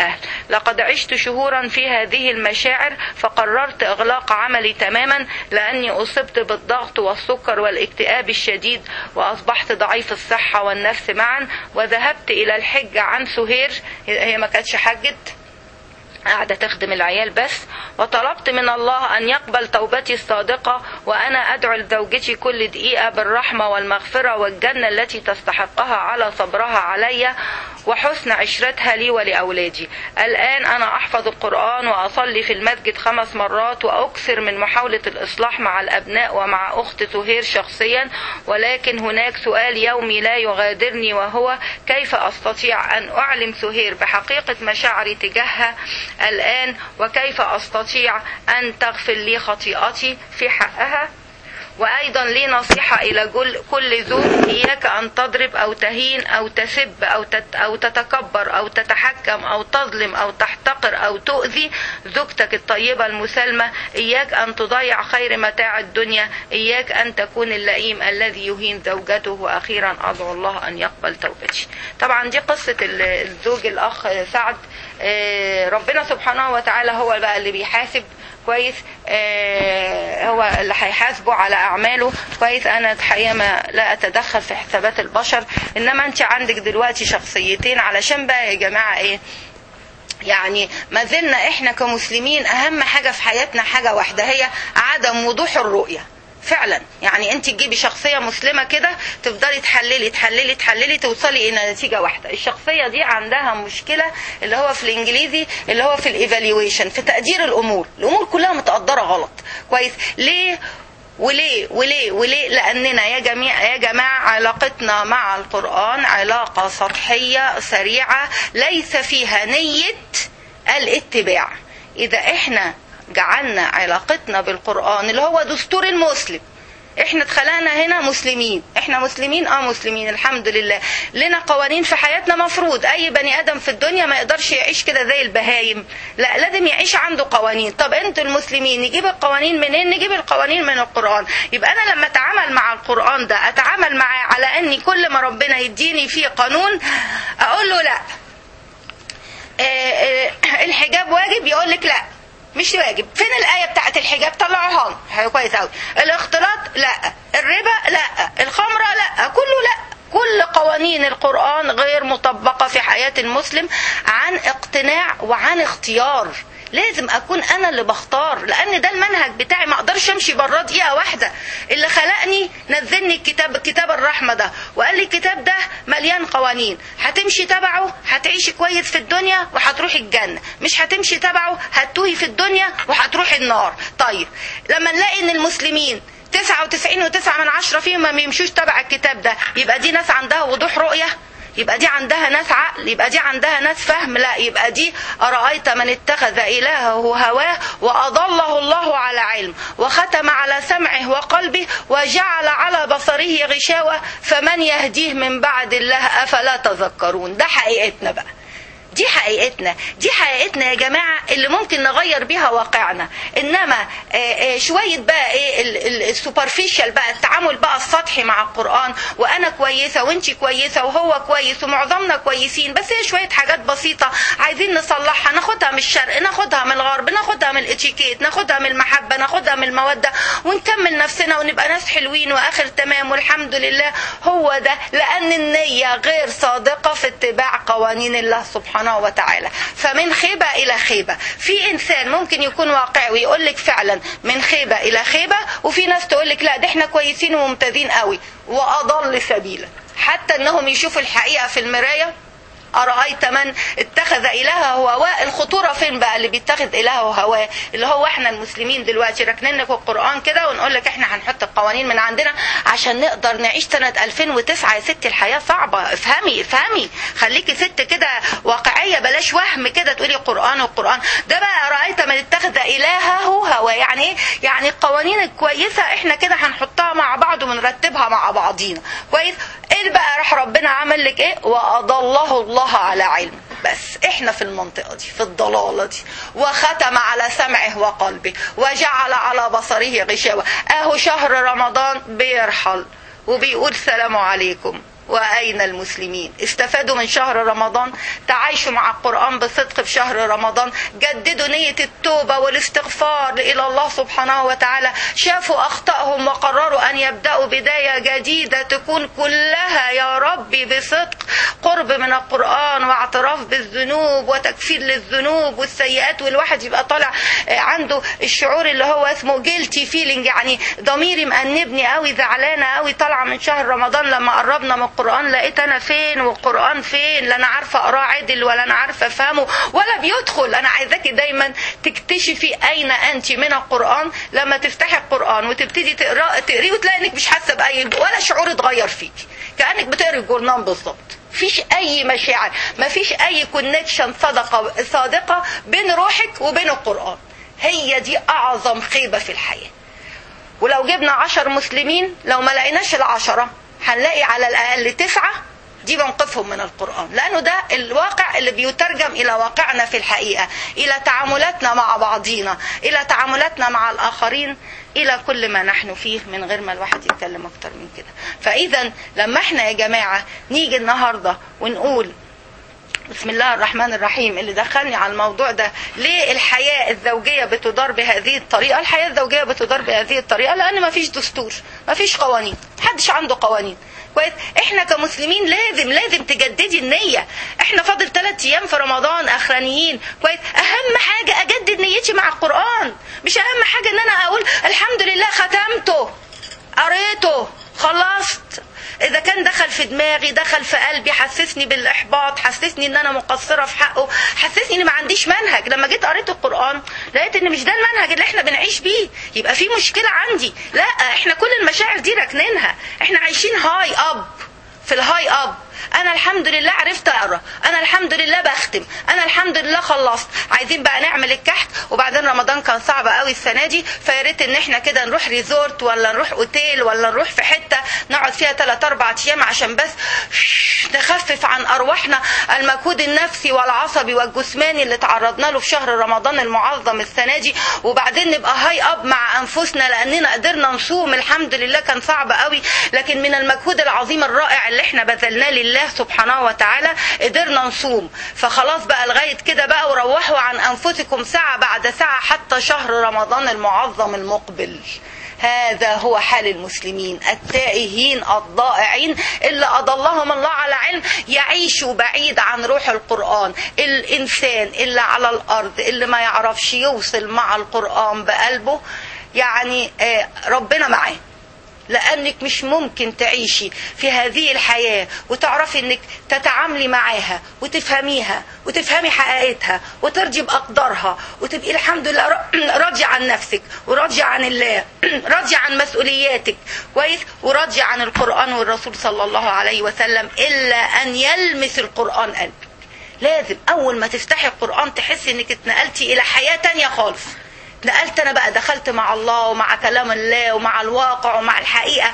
الأهل. لقد عشت شهورا في هذه المشاعر، فقررت إغلاق عملي تماما لأني أصبت بالضغط والسكر والاكتئاب الشديد، وأصبحت ضعيف الصحة والنفس معا. وذهبت إلى الحج عن سهير، هي ما كانتش حجت، قاعدة تخدم العيال بس. وطلبت من الله أن يقبل توبتي الصادقة، وأنا أدعو لزوجتي كل دقيقة بالرحمة والمغفرة والجنة التي تستحقها على صبرها علي وحسن عشرتها لي ولأولادي. الآن أنا أحفظ القرآن وأصلي في المسجد خمس مرات، وأكثر من محاولة الإصلاح مع الأبناء ومع أخت سهير شخصيا. ولكن هناك سؤال يومي لا يغادرني، وهو كيف أستطيع أن أعلم سهير بحقيقة مشاعري تجاهها الآن، وكيف أستطيع أن تغفر لي خطيئتي في حقها. وأيضا لي نصيحة إلى كل زوج: إياك أن تضرب أو تهين أو تسب أو أو تتكبر أو تتحكم أو تظلم أو تحتقر أو تؤذي زوجتك الطيبة المسالمة. إياك أن تضيع خير متاع الدنيا. إياك أن تكون اللئيم الذي يهين زوجته. وأخيرا أدعو الله أن يقبل توبتي. طبعا دي قصة الزوج الأخ سعد. ربنا سبحانه وتعالى هو بقى اللي بيحاسب كويس، آه هو اللي هيحاسبه على اعماله كويس. انا الحقيقه ما لا اتدخل في حسابات البشر، انما انت عندك دلوقتي شخصيتين. علشان بقى يا جماعه ايه يعني، ما زلنا احنا كمسلمين اهم حاجه في حياتنا حاجه واحده، هي عدم وضوح الرؤيه. فعلا يعني انت تجيبي شخصية مسلمة كده تفضلي تحللي تحللي تحللي توصلي الى نتيجة واحدة. الشخصية دي عندها مشكلة اللي هو في الانجليزي اللي هو في الايفالويشن، في تقدير الامور. الامور كلها متقدرة غلط كويس. ليه وليه وليه وليه؟ لأننا يا جميع يا جماعة علاقتنا مع القرآن علاقة سطحية سريعة ليس فيها نية الاتباع. إذا احنا جعلنا علاقتنا بالقرآن اللي هو دستور المسلم، احنا اتخلقنا هنا مسلمين، احنا مسلمين اه مسلمين الحمد لله، لنا قوانين في حياتنا. مفروض اي بني ادم في الدنيا ما يقدرش يعيش كده زي البهايم، لا لازم يعيش عنده قوانين. طب انتوا المسلمين نجيب القوانين منين؟ نجيب القوانين من القرآن. يبقى انا لما اتعامل مع القرآن ده اتعامل معاه على اني كل ما ربنا يديني فيه قانون اقول له لا اه اه الحجاب واجب، يقول لك لا مش واجب. فين الآية بتاعت الحجاب؟ طلعوها لي كويس قوي. الاختلاط لا، الربا لا، الخمرة لا، كله لا. كل قوانين القرآن غير مطبقة في حياة المسلم عن اقتناع وعن اختيار. لازم اكون انا اللي بختار، لان ده المنهج بتاعي. ما اقدرش امشي براه دقيقه واحده. اللي خلقني نزلني الكتاب كتاب الرحمه ده وقال لي الكتاب ده مليان قوانين، هتمشي تبعه هتعيشي كويس في الدنيا وهتروحي الجنه، مش هتمشي تبعه هتتوهي في الدنيا وهتروحي النار. طيب لما نلاقي ان المسلمين تسعة وتسعين وتسعة من عشرة فيهم ما بيمشوش تبع الكتاب ده، يبقى دي ناس عندها وضوح رؤيه، يبقى دي عندها ناس عقل، يبقى دي عندها ناس فهم. لا، يبقى دي أرأيت من اتخذ إلهه هواه وأضله الله على علم وختم على سمعه وقلبه وجعل على بصره غشاوة فمن يهديه من بعد الله أفلا تذكرون. ده حقيقتنا بقى، دي حقيقتنا، دي حقيقتنا يا جماعة اللي ممكن نغير بيها واقعنا. انما شوية بقى ايه السوبرفيشال بقى، التعامل بقى السطحي مع القرآن، وانا كويسة وانتي كويسة وهو كويس ومعظمنا كويسين، بس هي شوية حاجات بسيطة عايزين نصلحها، ناخدها من الشرق، ناخدها من الغرب، ناخدها من الاتيكيت، ناخدها من المحبة، ناخدها من المودة، ونكمل نفسنا ونبقى ناس حلوين واخر تمام والحمد لله. هو ده، لان النية غير صادقة في اتباع قوانين الله سبحانه وتعالى. فمن خيبة إلى خيبة. في إنسان ممكن يكون واقعي ويقول لك فعلا من خيبة إلى خيبة، وفي ناس تقول لك لا ده احنا كويسين وممتازين قوي، وأضل سبيلا. حتى أنهم يشوفوا الحقيقة في المراية. أرأيت من اتخذ إلهه هواه. الخطورة فين بقى اللي بيتخذ إلهه هواه؟ اللي هو احنا المسلمين دلوقتي راكنين لك القرآن كده ونقول لك احنا هنحط القوانين من عندنا عشان نقدر نعيش سنة ألفين وتسعة. يا ستي الحياة صعبة، افهمي افهمي، خليكي ست كده واقعية، بلاش وهم كده تقولي قرآن والقرآن ده بقى. أرأيت من اتخذ إلهه هواه يعني ايه؟ يعني القوانين الكويسة احنا كده هنحطها مع بعض ونرتبها مع بعضينا كويس. ايه بقى راح ربنا عمل لك ايه؟ وأضله الله على علم. بس احنا في المنطقة دي، في الضلالة دي. وختم على سمعه وقلبه وجعل على بصره غشاوة. اهو شهر رمضان بيرحل وبيقول سلام عليكم وأين المسلمين؟ استفادوا من شهر رمضان، تعايشوا مع القرآن بصدق في شهر رمضان، جددوا نية التوبة والاستغفار إلى الله سبحانه وتعالى، شافوا أخطائهم وقرروا أن يبدأوا بداية جديدة تكون كلها يا ربي بصدق قرب من القرآن واعتراف بالذنوب وتكفير للذنوب والسيئات، والواحد يبقى طالع عنده الشعور اللي هو اسمه guilty feeling، يعني ضميري مأنبني قوي، زعلانة قوي طالعة من شهر رمضان لما قربنا من القرآن لقيت أنا فين والقرآن فين، لا أنا عارفة أقراه عدل ولا أنا عارفة أفهمه ولا بيدخل. أنا عايزاكي دايما تكتشفي أين أنت من القرآن لما تفتحي القرآن وتبتدي تقرأ تقريه وتلاقي إنك مش حاسة بأي ولا شعور اتغير فيكي، كأنك بتقري الجورنال بالظبط، مفيش اي مشاعر، مفيش اي كونكشن صادقه صادقه بين روحك وبين القرآن. هي دي اعظم خيبه في الحياه. ولو جبنا عشر مسلمين لو ما لقيناش العشره هنلاقي على الاقل تسعه دي موقفهم من القرآن، لانه ده الواقع اللي بيترجم الى واقعنا في الحقيقه، الى تعاملاتنا مع بعضينا، الى تعاملاتنا مع الاخرين، الى كل ما نحن فيه، من غير ما الواحد يتكلم اكتر من كده. فاذا لما احنا يا جماعه نيجي النهارده ونقول بسم الله الرحمن الرحيم، اللي دخلني على الموضوع ده ليه الحياة الزوجية بتدار بهذه الطريقة؟ الحياة الزوجية بتدار بهذه الطريقة لأن ما فيش دستور، ما فيش قوانين، محدش عنده قوانين. كويس؟ احنا كمسلمين لازم لازم تجددي النية. احنا فاضل ثلاث ايام في رمضان اخرانيين. كويس؟ اهم حاجة اجدد نيتي مع القرآن، مش اهم حاجة ان انا اقول الحمد لله ختمته قريته خلصت. اذا كان دخل في دماغي دخل في قلبي حسسني بالاحباط، حسسني ان انا مقصره في حقه، حسسني ان ما عنديش منهج. لما جيت قريت القرآن لقيت ان مش ده المنهج اللي احنا بنعيش بيه، يبقى في مشكله عندي. لا، احنا كل المشاعر دي راكنينها، احنا عايشين هاي اب في الهاي اب. انا الحمد لله عرفت اقرا، انا الحمد لله بختم، انا الحمد لله خلصت. عايزين بقى نعمل الكحك، وبعدين رمضان كان صعب قوي السنه دي، فياريت ان احنا كده نروح ريزورت ولا نروح اوتيل ولا نروح في حته نقعد فيها ثلاث اربع ايام عشان بس نخفف عن ارواحنا المجهود النفسي والعصبي والجسماني اللي تعرضنا له في شهر رمضان المعظم السنه دي، وبعدين نبقى هاي اب مع انفسنا لاننا قدرنا نصوم. الحمد لله كان صعب قوي، لكن من المجهود العظيم الرائع اللي احنا بذلناه لله سبحانه وتعالى قدرنا نصوم. فخلاص بقى لغاية كده بقى، وروحوا عن أنفسكم ساعة بعد ساعة حتى شهر رمضان المعظم المقبل. هذا هو حال المسلمين التائهين الضائعين اللي أضلهم الله على علم، يعيشوا بعيد عن روح القرآن. الإنسان اللي على الأرض اللي ما يعرفش يوصل مع القرآن بقلبه، يعني ربنا معاه، لأنك مش ممكن تعيشي في هذه الحياة وتعرفي انك تتعاملي معاها وتفهميها وتفهمي حقيقتها وترجي بأقدارها وتبقي الحمد لله راضية عن نفسك وراضية عن الله، راضية عن مسؤولياتك، كويس، وراضية عن القرآن والرسول صلى الله عليه وسلم، إلا أن يلمس القرآن قلبك. لازم أول ما تفتحي القرآن تحسي انك اتنقلتي إلى حياة تانية خالص. نقلت انا بقى، دخلت مع الله ومع كلام الله ومع الواقع ومع الحقيقة،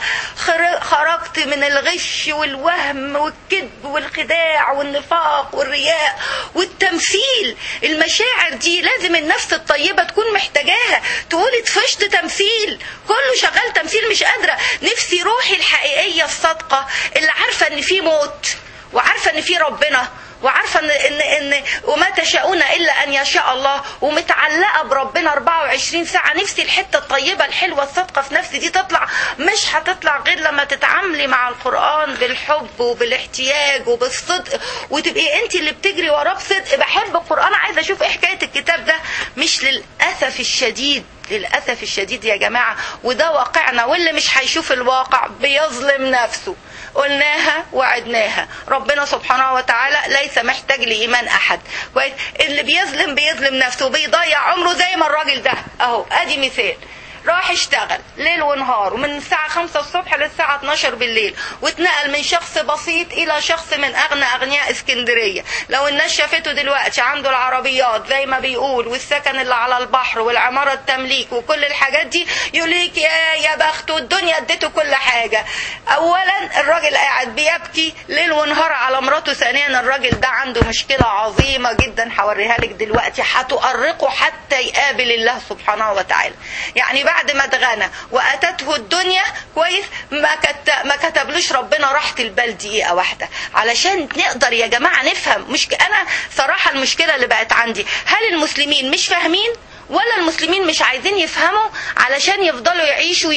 خرجت من الغش والوهم والكذب والخداع والنفاق والرياء والتمثيل. المشاعر دي لازم النفس الطيبة تكون محتاجاها، تقولي طفشت تمثيل، كله شغال تمثيل، مش قادرة. نفسي روحي الحقيقية الصادقة اللي عارفة ان في موت وعارفة ان في ربنا وعارفة ان, إن, إن وما تشاءون إلا أن يشاء الله، ومتعلقة بربنا أربعة وعشرين ساعة. نفسي الحتة الطيبة الحلوة الصادقة في نفسي دي تطلع، مش هتطلع غير لما تتعاملي مع القرآن بالحب وبالاحتياج وبالصدق، وتبقي انت اللي بتجري وراه بصدق. بحب القرآن، عايزة أشوف ايه حكاية الكتاب ده. مش للأسف الشديد، للأسف الشديد يا جماعة، وده واقعنا، واللي مش هيشوف الواقع بيظلم نفسه. قلناها وعدناها، ربنا سبحانه وتعالى ليس محتاج لإيمان أحد. اللي بيظلم بيظلم نفسه، بيضيع عمره زي ما الراجل ده اهو. ادي مثال، راح اشتغل ليل ونهار ومن الساعة خمسة الصبح للساعة اتناشر بالليل، واتنقل من شخص بسيط إلى شخص من أغنى أغنياء اسكندرية. لو الناس شافته دلوقتي عنده العربيات زي ما بيقول والسكن اللي على البحر والعمارة التمليك وكل الحاجات دي، يقوليك يا يا بخته، الدنيا اديته كل حاجة. أولا الراجل قاعد بيبكي ليل ونهار على مراته، ثانيا الراجل ده عنده مشكلة عظيمة جدا هوريها لك دلوقتي، هتؤرقه حتى يقابل الله سبحانه وتعالى. يعني بعد ما اتغنى واتته الدنيا كويس ما كت... ما كتبلوش ربنا راحة البال دقيقة واحدة. علشان نقدر يا جماعة نفهم. مش انا صراحة المشكلة اللي بقت عندي، هل المسلمين مش فاهمين ولا المسلمين مش عايزين يفهموا علشان يفضلوا يعيشوا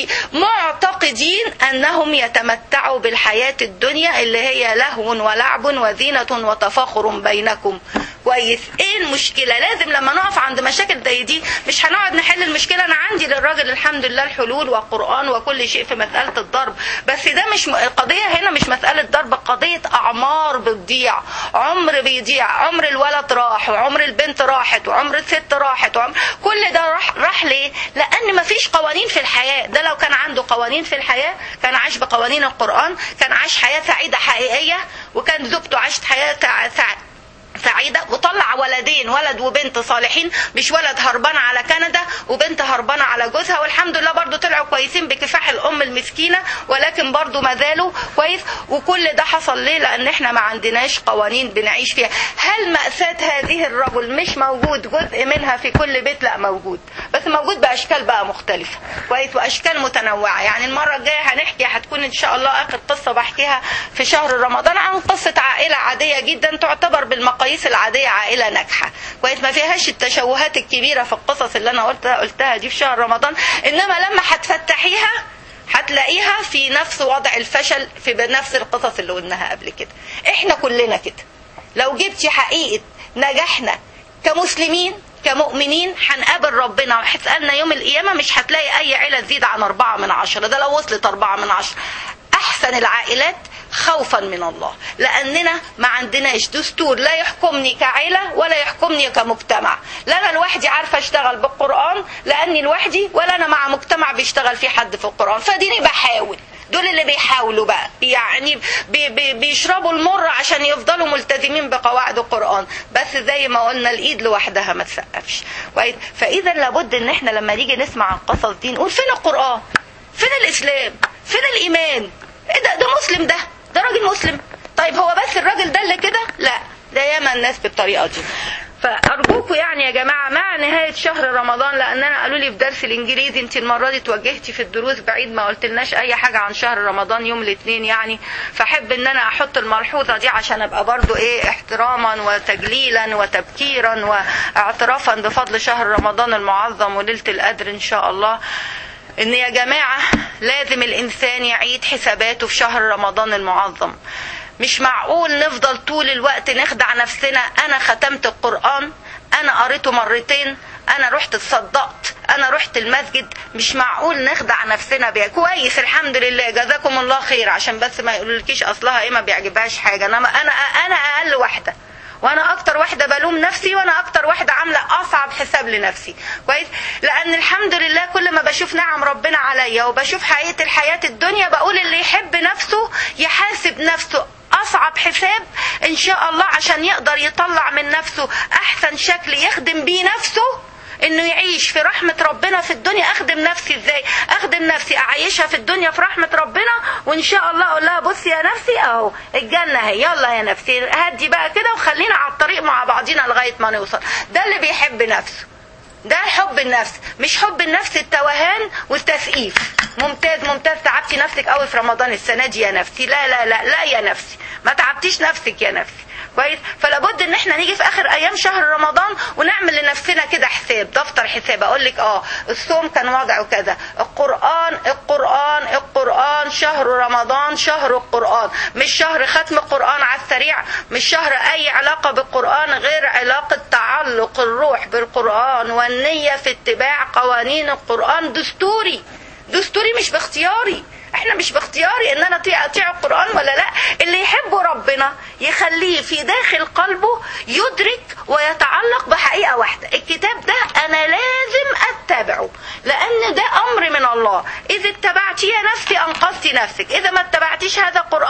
معتقدين انهم يتمتعوا بالحياة الدنيا اللي هي لهو ولعب وزينة وتفاخر بينكم؟ كويس. ايه المشكلة؟ لازم لما نقف عند مشاكل زي دي مش هنقعد نحل المشكلة. انا عندي للراجل الحمد لله الحلول والقرآن وكل شيء في مسألة الضرب، بس ده مش القضية هنا، مش مسألة ضرب، قضية اعمار بتضيع، عمر بيضيع، عمر الولد راح وعمر البنت راحت وعمر الست راحت وعمر كل ده راح. راح ليه؟ لان مفيش قوانين في الحياة. ده لو كان عنده قوانين في الحياة كان عاش بقوانين القرآن، كان عاش حياة سعيدة حقيقية، وكان زوجته عاشت حياة سعيدة سعيدة وطلع ولدين، ولد وبنت صالحين، مش ولد هربان على كندا وبنت هربانة على جوزها، والحمد لله برضو طلعوا كويسين بكفاح الأم المسكينة، ولكن برضو ما زالوا كويس. وكل ده حصل ليه؟ لأن احنا ما عندناش قوانين بنعيش فيها. هل مأساة هذه الرجل مش موجود جزء منها في كل بيت؟ لا موجود، بس موجود بأشكال بقى مختلفة كويس وأشكال متنوعة. يعني المرة الجاية هنحكي، هتكون إن شاء الله آخر قصة بحكيها في شهر رمضان عن قصة عائلة عادية جدا تعتبر بالمقاييس العادية عائلة ناجحة كويس، ما فيهاش التشوهات الكبيرة في القصص اللي أنا قلتها قلتها دي في شهر رمضان. إنما لما هتفتحيها هتلاقيها في نفس وضع الفشل في نفس القصص اللي قلناها قبل كده. إحنا كلنا كده. لو جبتي حقيقة نجاحنا كمسلمين كمؤمنين هنقابل ربنا وهتسألنا يوم القيامة، مش هتلاقي أي عيلة تزيد عن أربعة من عشرة. ده لو وصلت أربعة من عشرة. أحسن العائلات خوفا من الله، لأننا ما عندناش دستور لا يحكمني كعيلة ولا يحكمني كمجتمع. لا أنا لوحدي عارفة أشتغل بالقرآن لأني لوحدي، ولا أنا مع مجتمع بيشتغل في حد في القرآن، فديني بحاول. دول اللي بيحاولوا بقى يعني بي بي بيشربوا المر عشان يفضلوا ملتزمين بقواعد القرآن، بس زي ما قلنا الإيد لوحدها ما تسقفش. فإذا لابد إن احنا لما نيجي نسمع القصص دي نقول فين القرآن؟ فين الإسلام؟ فين الإيمان؟ إيه ده؟ ده مسلم، ده ده راجل مسلم. طيب هو بس الراجل ده اللي كده؟ لا، ده ياما الناس بالطريقة دي. فأرجوكوا يعني يا جماعة مع نهاية شهر رمضان، لأننا قالوا لي في درس الإنجليزي أنت المرة دي توجهتي في الدروس بعيد، ما قلتلناش أي حاجة عن شهر رمضان يوم الاثنين يعني، فحب أن أنا أحط الملحوظة دي عشان أبقى برضو إيه احتراما وتجليلا وتبكيرا واعترافا بفضل شهر رمضان المعظم وليلة القدر إن شاء الله. إن يا جماعة لازم الإنسان يعيد حساباته في شهر رمضان المعظم. مش معقول نفضل طول الوقت نخدع نفسنا. أنا ختمت القرآن، أنا قريته مرتين، أنا رحت اتصدقت، أنا رحت المسجد. مش معقول نخدع نفسنا بيها. كويس الحمد لله جزاكم الله خير، عشان بس ما يقولولكيش أصلها إيه ما بيعجبهاش حاجة. أنا أنا أنا أقل واحدة، وانا اكتر واحدة بلوم نفسي، وانا اكتر واحدة عاملة اصعب حساب لنفسي كويس. لان الحمد لله كل ما بشوف نعم ربنا عليا وبشوف حقيقة الحياة الدنيا بقول اللي يحب نفسه يحاسب نفسه اصعب حساب ان شاء الله، عشان يقدر يطلع من نفسه احسن شكل يخدم بيه نفسه، انه يعيش في رحمة ربنا في الدنيا. اخدم نفسي ازاي؟ اخدم نفسي اعيشها في الدنيا في رحمة ربنا، وان شاء الله اقول لها بصي يا نفسي اهو الجنة اهي، يلا يا نفسي هدي بقى كده وخلينا على الطريق مع بعضينا لغاية ما نوصل. ده اللي بيحب نفسه، ده حب النفس. مش حب النفس التوهان والتسقيف. ممتاز ممتاز تعبتي نفسك قوي في رمضان السنة دي يا نفسي. لا لا لا لا يا نفسي، ما تعبتيش نفسك يا نفسي كويس. فلا بد ان احنا نيجي في اخر ايام شهر رمضان ونعمل لنفسنا كده حساب، دفتر حساب. اقول لك اه الصوم كان وضعه كذا، القرآن القرآن القرآن شهر رمضان شهر القرآن، مش شهر ختم القرآن على السريع، مش شهر اي علاقة بالقرآن غير علاقة تعلق الروح بالقرآن والنية في اتباع قوانين القرآن. دستوري دستوري مش باختياري. احنا مش باختياري ان انا اطيع اطيع القرآن ولا لا. اللي يحبه ربنا يخليه في داخل قلبه يدرك ويتعلق بحقيقة واحدة، الكتاب ده انا لازم اتبعه لان ده امر من الله. اذا اتبعتي يا نفسي انقذتي نفسك، اذا ما اتبعتيش هذا القرآن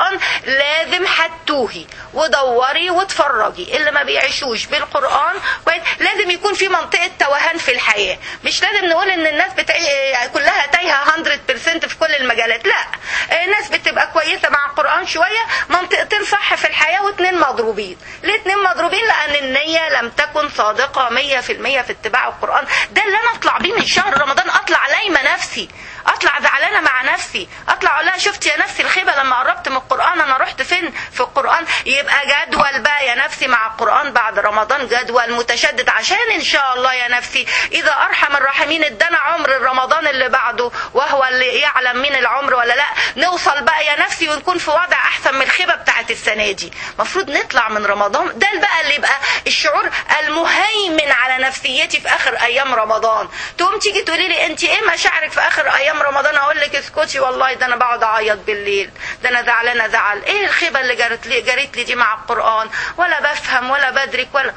لازم هتوهي ودوري وتفرجي. اللي ما بيعيشوش بالقرآن لازم يكون في منطقة توهان في الحياة. مش لازم نقول ان الناس بتعي... كلها تايهة مية بالمية في كل المجالات، لا، الناس بتبقى كويسة مع القرآن شوية، منطقتين صح في الحياة واتنين مضروبين. ليه اتنين مضروبين؟ لان النية لم تكن صادقة مية في المية في اتباع القرآن. ده اللي انا اطلع بيه من شهر رمضان، اطلع لايمة نفسي، اطلع زعلانة مع نفسي، اطلع اقول لها شفت يا نفسي الخيبة لما قربت من القرآن، انا رحت فين في القرآن. يبقى جدول بقى يا نفسي مع القرآن بعد رمضان، جدول متشدد، عشان ان شاء الله يا نفسي اذا ارحم الراحمين ادانا عمر رمضان اللي بعده وهو اللي يعلم مين العمر ولا لا، نوصل بقى يا نفسي ونكون في وضع احسن من الخيبة بتاعت السنة دي. مفروض نطلع من رمضان ده بقى اللي يبقى الشعور المهيمن على نفسيتي في اخر ايام رمضان. تقوم تيجي تقولي لي انت ايه مشاعرك في اخر ايام رمضان، اقول لك اسكتي والله ده انا بقعد اعيط بالليل، ده انا زعلانه زعل. ايه الخيبه اللي جرت لي جريت لي دي مع القرآن؟ ولا بفهم ولا بدرك ولا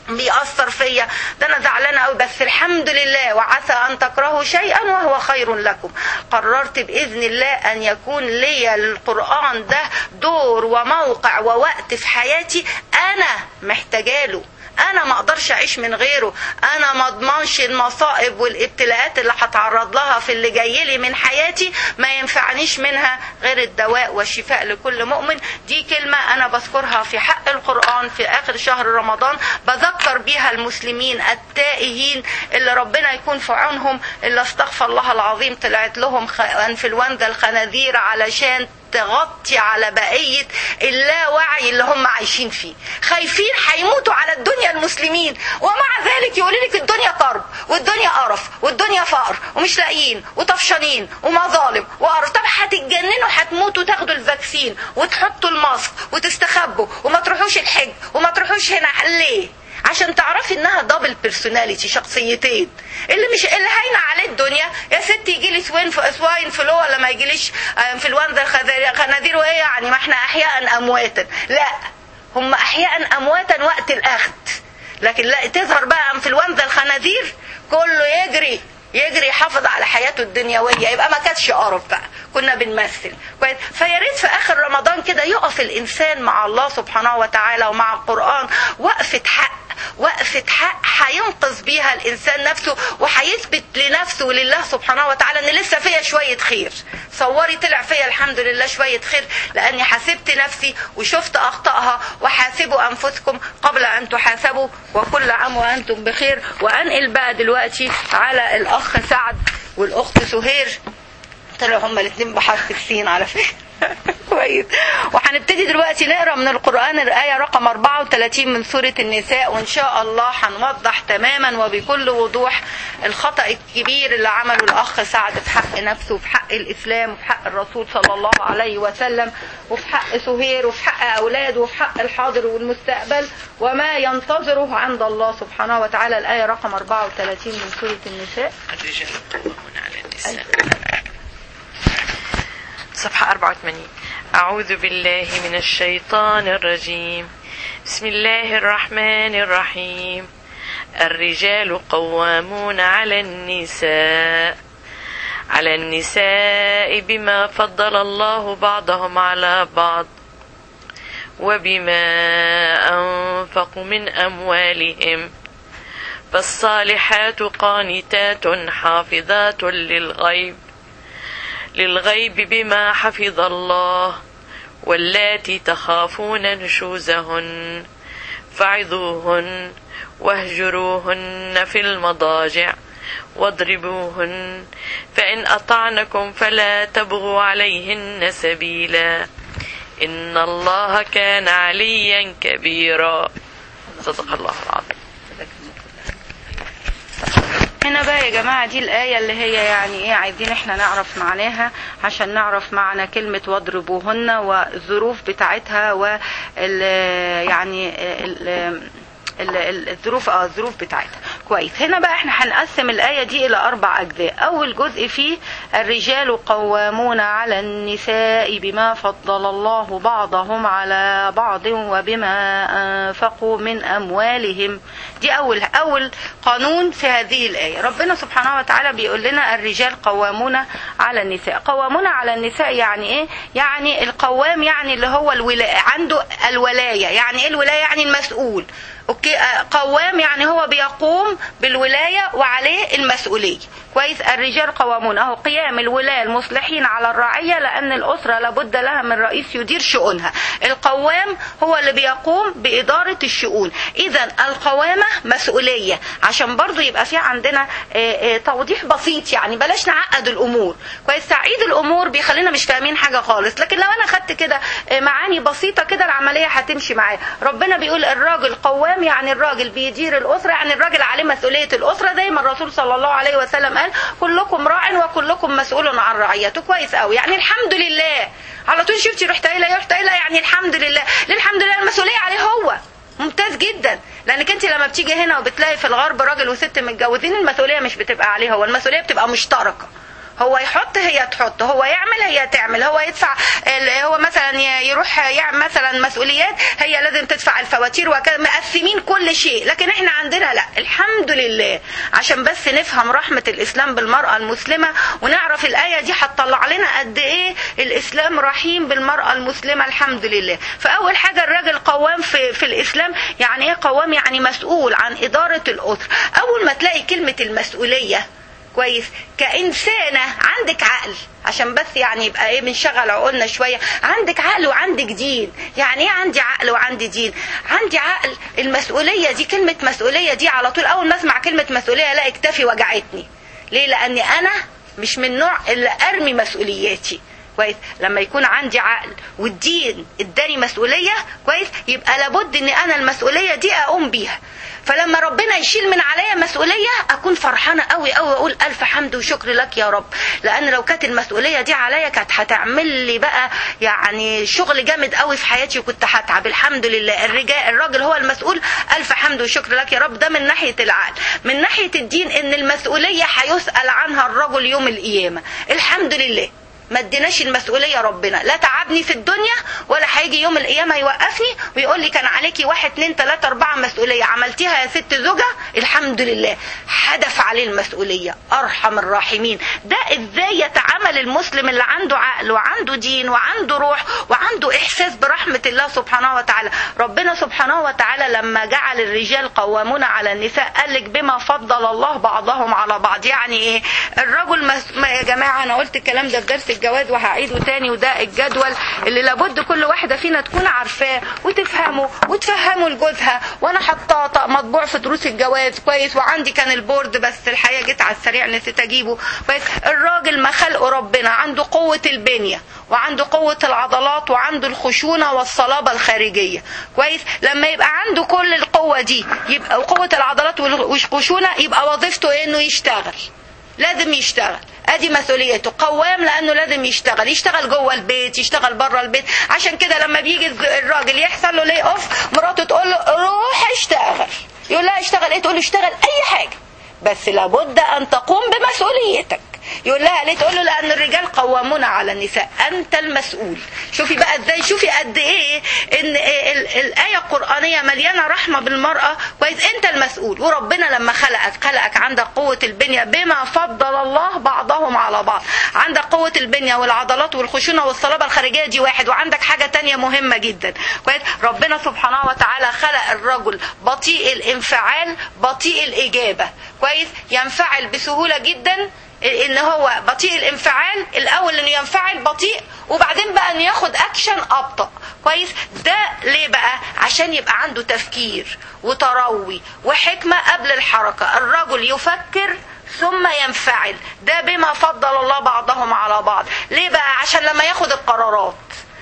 بيأثر فيا، ده انا زعلانه قوي. بس الحمد لله، وعسى ان تكرهوا شيئا وهو خير لكم. قررت باذن الله ان يكون لي للقرآن ده دور وموقع ووقت في حياتي انا محتاجاله، انا ما اقدرش اعيش من غيره. انا ما اضمنش المصائب والابتلاءات اللي هتعرض لها في اللي جاي لي من حياتي، ما ينفعنيش منها غير الدواء والشفاء لكل مؤمن. دي كلمة انا بذكرها في حق القرآن في اخر شهر رمضان، بذكر بيها المسلمين التائهين اللي ربنا يكون في عونهم، اللي استغفر الله العظيم طلعت لهم انفلونزا الخنازير علشان تغطي على بقية اللاوعي اللي هم عايشين فيه. خايفين هيموتوا على الدنيا المسلمين، ومع ذلك يقولوا لك الدنيا كرب والدنيا قرف والدنيا فقر ومش لاقيين وطفشانين ومظالم وقرف. طب هتتجننوا، هتموتوا، تاخدوا الفاكسين وتحطوا الماسك وتستخبوا وما تروحوش الحج وما تروحوش هنا. ليه؟ عشان تعرفي انها دبل بيرسوناليتي، شخصيتين. اللي مش اللي هاينه عليه الدنيا يا ستي يجي لي سوين سواين فلو ولا ما يجيليش انفلونزا الخنازير، وايه يعني؟ ما احنا احياء امواتا. لا، هم احياء امواتا وقت الاخذ، لكن لا تظهر بقى انفلونزا الخنازير كله يجري يجري يحافظ على حياته الدنيويه، يبقى ما كانتش قرف بقى، كنا بنمثل كويس. فيا ريت في اخر رمضان كده يقف الانسان مع الله سبحانه وتعالى ومع القرآن وقفة حق، وقفة حق هينقذ بيها الانسان نفسه، وهيثبت لنفسه ولله سبحانه وتعالى ان لسه فيا شوية خير. صوري طلع فيا الحمد لله شوية خير، لاني حاسبت نفسي وشفت اخطائها. وحاسبوا انفسكم قبل ان تحاسبوا، وكل عام وانتم بخير. وانقل بقى دلوقتي على الاخ سعد والاخت سهير، طلعوا هما الاثنين بحرف السين على فكرة. كويس. وهنبتدي دلوقتي نقرا من القرآن الآية رقم أربعة وثلاثين من سورة النساء، وإن شاء الله هنوضح تماما وبكل وضوح الخطأ الكبير اللي عمله الأخ سعد في حق نفسه وفي حق الإسلام وفي حق الرسول صلى الله عليه وسلم وفي حق سهير وفي حق أولاده وفي حق الحاضر والمستقبل وما ينتظره عند الله سبحانه وتعالى. الآية رقم أربعة وثلاثين من سورة النساء. الرجال قوامون على النساء. صفحة أربعة وثمانين. أعوذ بالله من الشيطان الرجيم. بسم الله الرحمن الرحيم. الرجال قوامون على النساء على النساء بما فضل الله بعضهم على بعض وبما أنفقوا من أموالهم، فالصالحات قانتات حافظات للغيب للغيب بما حفظ الله، واللاتي تخافون نشوزهن فعظوهن واهجروهن في المضاجع واضربوهن، فإن أطعنكم فلا تبغوا عليهن سبيلا، إن الله كان عليا كبيرا. صدق الله العظيم. هنا بقى يا جماعة دي الآية اللي هي يعني ايه عايزين احنا نعرف معناها عشان نعرف معنى كلمة واضربوهن والظروف بتاعتها وال يعني ال الظروف اه الظروف بتاعتها. كويس. هنا بقى احنا هنقسم الآية دي إلى أربع أجزاء. أول جزء فيه الرجال قوامون على النساء بما فضل الله بعضهم على بعض وبما أنفقوا من أموالهم. دي أول أول قانون في هذه الآية. ربنا سبحانه وتعالى بيقول لنا الرجال قوامون على النساء. قوامون على النساء يعني إيه؟ يعني القوام يعني اللي هو الولاية، عنده الولاية. يعني إيه الولاية؟ يعني المسؤول. اوكي. قوام يعني هو بيقوم بالولاية وعليه المسؤولية. كويس. الرجال قوامون اهو قيام الولاة المصلحين على الرعية، لان الاسرة لابد لها من رئيس يدير شؤونها. القوام هو اللي بيقوم بادارة الشؤون. اذا القوامة مسؤولية، عشان برضو يبقى في عندنا توضيح بسيط، يعني بلاش نعقد الامور. كويس. تعقيد الامور بيخلينا مش فاهمين حاجة خالص، لكن لو انا خدت كده معاني بسيطة كده العملية هتمشي معايا. ربنا بيقول الراجل قوام يعني الراجل بيدير الاسرة، يعني الراجل عليه مسؤولية الاسرة، زي ما الرسول صلى الله عليه وسلم قال كلكم راع وكلكم مسؤول عن رعيته. كويس قوي. يعني الحمد لله. على طول شفتي رحت قايله رحت قايله يعني الحمد لله. ليه الحمد لله؟ المسؤوليه عليه هو. ممتاز جدا. لانك انت لما بتيجي هنا وبتلاقي في الغرب راجل وست متجوزين، المسؤوليه مش بتبقى عليه هو، المسؤوليه بتبقى مشتركه. هو يحط هي تحط، هو يعمل هي تعمل، هو يدفع، هو مثلا يروح يعمل مثلا مسؤوليات، هي لازم تدفع الفواتير وكذا، مقسمين كل شيء. لكن احنا عندنا لا، الحمد لله. عشان بس نفهم رحمة الإسلام بالمرأة المسلمة ونعرف الآية دي هتطلع لنا قد ايه الإسلام رحيم بالمرأة المسلمة. الحمد لله. فأول حاجة الراجل قوام في, في الإسلام. يعني ايه قوام؟ يعني مسؤول عن إدارة الأسرة. أول ما تلاقي كلمة المسؤولية كويس كإنسانة عندك عقل، عشان بس يعني يبقى ايه بنشغل عقولنا شوية. عندك عقل وعندك دين. يعني ايه عندي عقل وعندي دين؟ عندي عقل. المسؤولية دي، كلمة مسؤولية دي على طول اول ما اسمع كلمة مسؤولية الاقي كتافي وجعتني. ليه؟ لاني انا مش من نوع اللي ارمي مسؤولياتي. كويس. لما يكون عندي عقل والدين اداني مسؤولية كويس، يبقى لابد ان انا المسؤولية دي اقوم بيها. فلما ربنا يشيل من عليا مسؤولية اكون فرحانة قوي قوي، اقول الف حمد وشكر لك يا رب. لان لو كانت المسؤولية دي عليا كانت هتعمل لي بقى يعني شغل جامد قوي في حياتي وكنت هتعب. الحمد لله. الرجال الراجل هو المسؤول، الف حمد وشكر لك يا رب. ده من ناحية العقل. من ناحية الدين ان المسؤولية هيسأل عنها الرجل يوم القيامة. الحمد لله. ما اديناش المسؤولية ربنا، لا تعبني في الدنيا ولا هيجي يوم القيامة يوقفني ويقول لي كان عليكي واحد اتنين تلاتة اربعة مسؤولية عملتيها يا ست زوجة الحمد لله. حدف عليه المسؤولية. ارحم الراحمين. ده ازاي يتعامل المسلم اللي عنده عقل وعنده دين وعنده روح وعنده احساس برحمة الله سبحانه وتعالى. ربنا سبحانه وتعالى لما جعل الرجال قوامون على النساء قال لك بما فضل الله بعضهم على بعض. يعني ايه؟ الرجل مس... يا جماعة انا قلت الكلام ده في درس الجواز وهعيده تاني، وده الجدول اللي لابد كل واحدة فينا تكون عارفاه وتفهمه وتفهمه لجوزها. وانا حطاه مطبوع في دروس الجواز كويس، وعندي كان البورد بس الحقيقة جيت على السريع نسيت اجيبه كويس. الراجل ما خلقه ربنا عنده قوة البنية وعنده قوة العضلات وعنده الخشونة والصلابة الخارجية كويس. لما يبقى عنده كل القوة دي يبقى قوة العضلات والخشونة، يبقى وظيفته انه يشتغل. لازم يشتغل. ادي مسؤوليته. قوام لانه لازم يشتغل، يشتغل جوه البيت يشتغل بره البيت. عشان كده لما بيجي الراجل يحصل له ليه اوف، مراته تقول له روح اشتغل، يقول لها اشتغل ايه؟ تقول له اشتغل اي حاجه بس لابد ان تقوم بمسؤوليتك. يقول لها ليه؟ تقول له لان الرجال قوامون على النساء، انت المسؤول. شوفي بقى ازاي، شوفي قد ايه ان الايه القرانيه مليانه رحمه بالمراه كويس. انت المسؤول. وربنا لما خلقك خلقك عندك قوه البنيه بما فضل الله بعضهم على بعض. عندك قوه البنيه والعضلات والخشونه والصلابه الخارجيه دي واحد، وعندك حاجه تانية مهمه جدا كويس. ربنا سبحانه وتعالى خلق الرجل بطيء الانفعال بطيء الاجابه كويس. ينفعل بسهوله جدا، ان هو بطيء الانفعال. الاول انه ينفعل بطيء وبعدين بقى انه ياخد اكشن ابطأ كويس. ده ليه بقى؟ عشان يبقى عنده تفكير وتروي وحكمة قبل الحركة. الرجل يفكر ثم ينفعل. ده بما فضل الله بعضهم على بعض. ليه بقى؟ عشان لما ياخد القرارات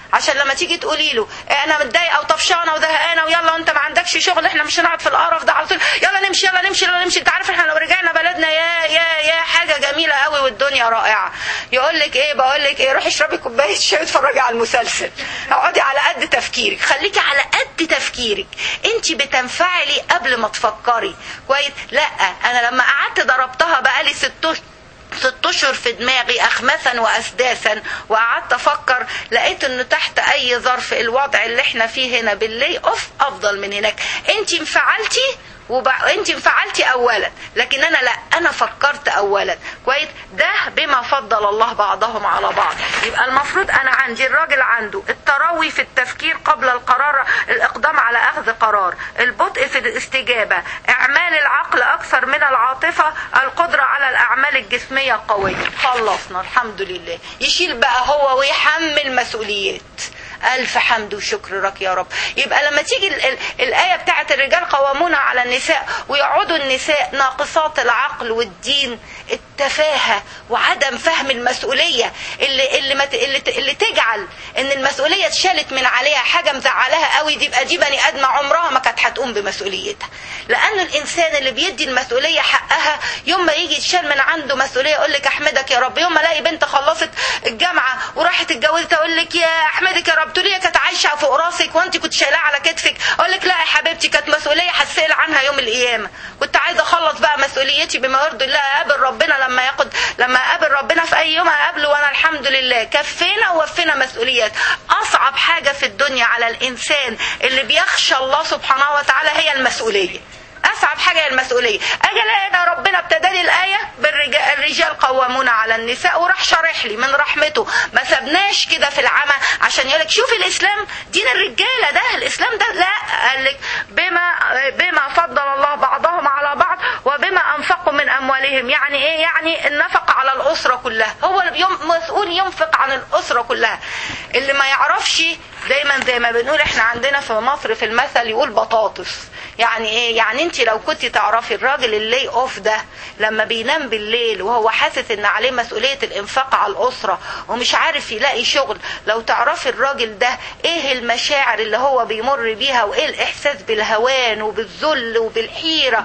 عشان لما تيجي تقولي له انا متضايقه وطفشانه وزهقانه ويلا انت ما عندكش شغل، احنا مش هنقعد في القرف ده على طول، يلا نمشي يلا نمشي يلا نمشي، انت عارف احنا لو رجعنا بلدنا يا يا يا حاجه جميله قوي والدنيا رائعه. يقول لك ايه؟ بقول لك ايه، روحي اشربي كوبايه شاي واتفرجي على المسلسل، اقعدي على قد تفكيرك، خليكي على قد تفكيرك. انت بتنفعلي قبل ما تفكري كويس. لا انا لما قعدت ضربتها بقالي ست ست اشهر في دماغي اخماسا واسداسا، وقعدت افكر لقيت انه تحت اي ظرف الوضع اللي احنا فيه هنا باللي اوف افضل من هناك. انت انفعلتي وب... انت انفعلتي اولا، لكن انا لا، انا فكرت اولا كويس. ده بما فضل الله بعضهم على بعض. يبقى المفروض انا عندي الراجل عنده التروي في التفكير قبل القرار، الاقدام على اخذ قرار، البطء في الاستجابه، اعمال العقل اكثر من العاطفه، القدره على الاعمال الجسميه القويه. خلصنا الحمد لله. يشيل بقى هو ويحمل مسؤوليات. ألف حمد وشكر لك يا رب. يبقى لما تيجي ال ال الآية بتاعت الرجال قوامون على النساء، ويقعدوا النساء ناقصات العقل والدين، التفاهة وعدم فهم المسؤولية اللي اللي, ما اللي, اللي تجعل ان المسؤولية اتشالت من عليها حاجة مزعلها قوي، دي يبقى دي بني آدمة عمرها ما كانت هتقوم بمسؤوليتها. لأن الإنسان اللي بيدي المسؤولية حقها، يوم ما يجي يتشال من عنده مسؤولية يقول لك أحمدك يا رب. يوم ما الاقي بنت خلصت الجامعة وراحت اتجوزت اقول لك يا أحمدك يا رب، تقولي لي كانت عايشة فوق راسك وانت كنت شايلها على كتفك. اقول لك لا يا حبيبتي، كانت مسؤولية هتسأل عنها يوم القيامة. كنت عايزة اخلص بقى مسؤوليتي بما يرضي الله، اقابل ربنا لما ياخد لما اقابل ربنا في اي يوم اقابله وانا الحمد لله كفينا ووفينا مسؤوليات. اصعب حاجة في الدنيا على الانسان اللي بيخشى الله سبحانه وتعالى هي المسؤولية. اصعب حاجه هي المسؤوليه. اجي الاقي ربنا ابتدى لي الايه بالرجال الرجال قوامون على النساء، وراح شارح لي من رحمته. ما سبناش كده في العمى عشان يقول لك شوف الاسلام دين الرجاله، ده الاسلام ده لا، قال لك بما بما فضل الله بعضهم على بعض وبما انفقوا من اموالهم. يعني ايه؟ يعني النفقه على الاسره كلها، هو مسؤول ينفق عن الاسره كلها. اللي ما يعرفش دايما زي ما بنقول احنا عندنا في مصر في المثل يقول بطاطس. يعني ايه؟ يعني انت لو كنت تعرفي الراجل اللي اوف ده لما بينام بالليل وهو حاسس ان عليه مسؤولية الانفاق على الاسرة ومش عارف يلاقي شغل، لو تعرفي الراجل ده ايه المشاعر اللي هو بيمر بيها، وايه الاحساس بالهوان وبالذل وبالحيرة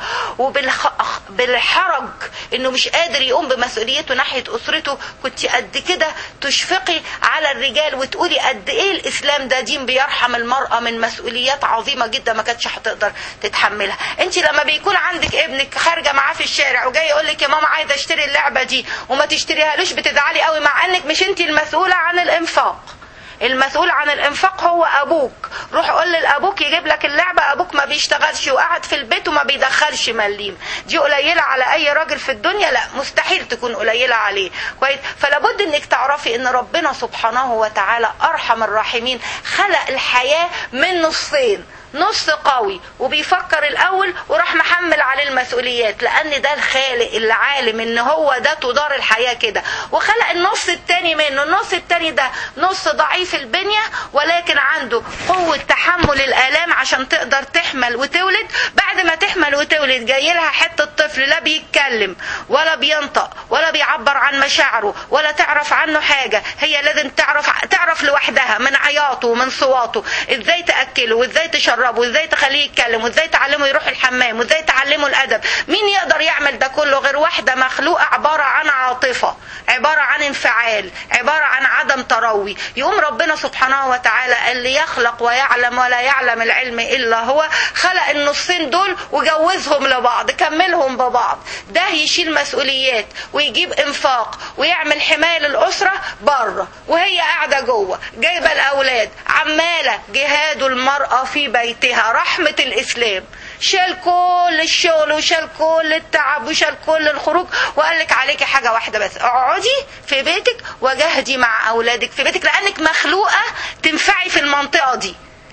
وبالحرج انه مش قادر يقوم بمسؤوليته ناحية اسرته، كنت قد كده تشفقي على الرجال وتقولي قد ايه الاسلام ده دين بيرحم المرأة من مسؤوليات عظيمة جدا ما كانتش هتقدر تتحملها. انت لما بيكون عندك ابنك خارجه معاه في الشارع وجاي يقول لك يا ماما عايزه اشتري اللعبه دي وما تشتريهالوش، بتزعلي قوي، مع انك مش انت المسؤوله عن الانفاق. المسؤول عن الانفاق هو ابوك. روح قول لابوك يجيب لك اللعبه، ابوك ما بيشتغلش وقاعد في البيت وما بيدخلش مليم. دي قليله على اي راجل في الدنيا؟ لا، مستحيل تكون قليله عليه كويس. فلابد انك تعرفي ان ربنا سبحانه وتعالى ارحم الراحمين، خلق الحياه من نصين، نص قوي وبيفكر الاول وراح محمل عليه المسؤوليات، لان ده الخالق اللي عالم ان هو ده تدار الحياة كده، وخلق النص التاني منه. النص التاني ده نص ضعيف البنية ولكن عنده قوة تحمل الآلام عشان تقدر تحمل وتولد. بعد ما تحمل وتولد جاي لها حتة طفل لا بيتكلم ولا بينطق ولا بيعبر عن مشاعره ولا تعرف عنه حاجة، هي لازم تعرف تعرف لوحدها من عياطه ومن صواته ازاي تأكله وازاي تشربه وازاي تخليه يتكلم وازاي تعلمه يروح الحمام وازاي تعلمه الادب. مين يقدر يعمل ده كله غير واحدة مخلوقة عبارة عن عاطفة، عبارة عن انفعال، عبارة عن عدم تروي. يقوم ربنا سبحانه وتعالى اللي يخلق ويعلم ولا يعلم العلم الا هو خلق النصين دول وجوزهم لبعض، كملهم ببعض. ده يشيل مسؤوليات ويجيب انفاق ويعمل حماية للأسرة بره، وهي قاعدة جوه جايبة الاولاد، عمالة جهاد المرأة في بيت رحمة الإسلام. شال كل الشغل وشال كل التعب وشال كل الخروج وقال لك عليكي حاجة واحدة بس، اقعدي في بيتك وجهدي مع أولادك في بيتك، لأنك مخلوقة تنفعي في المنطقة دي.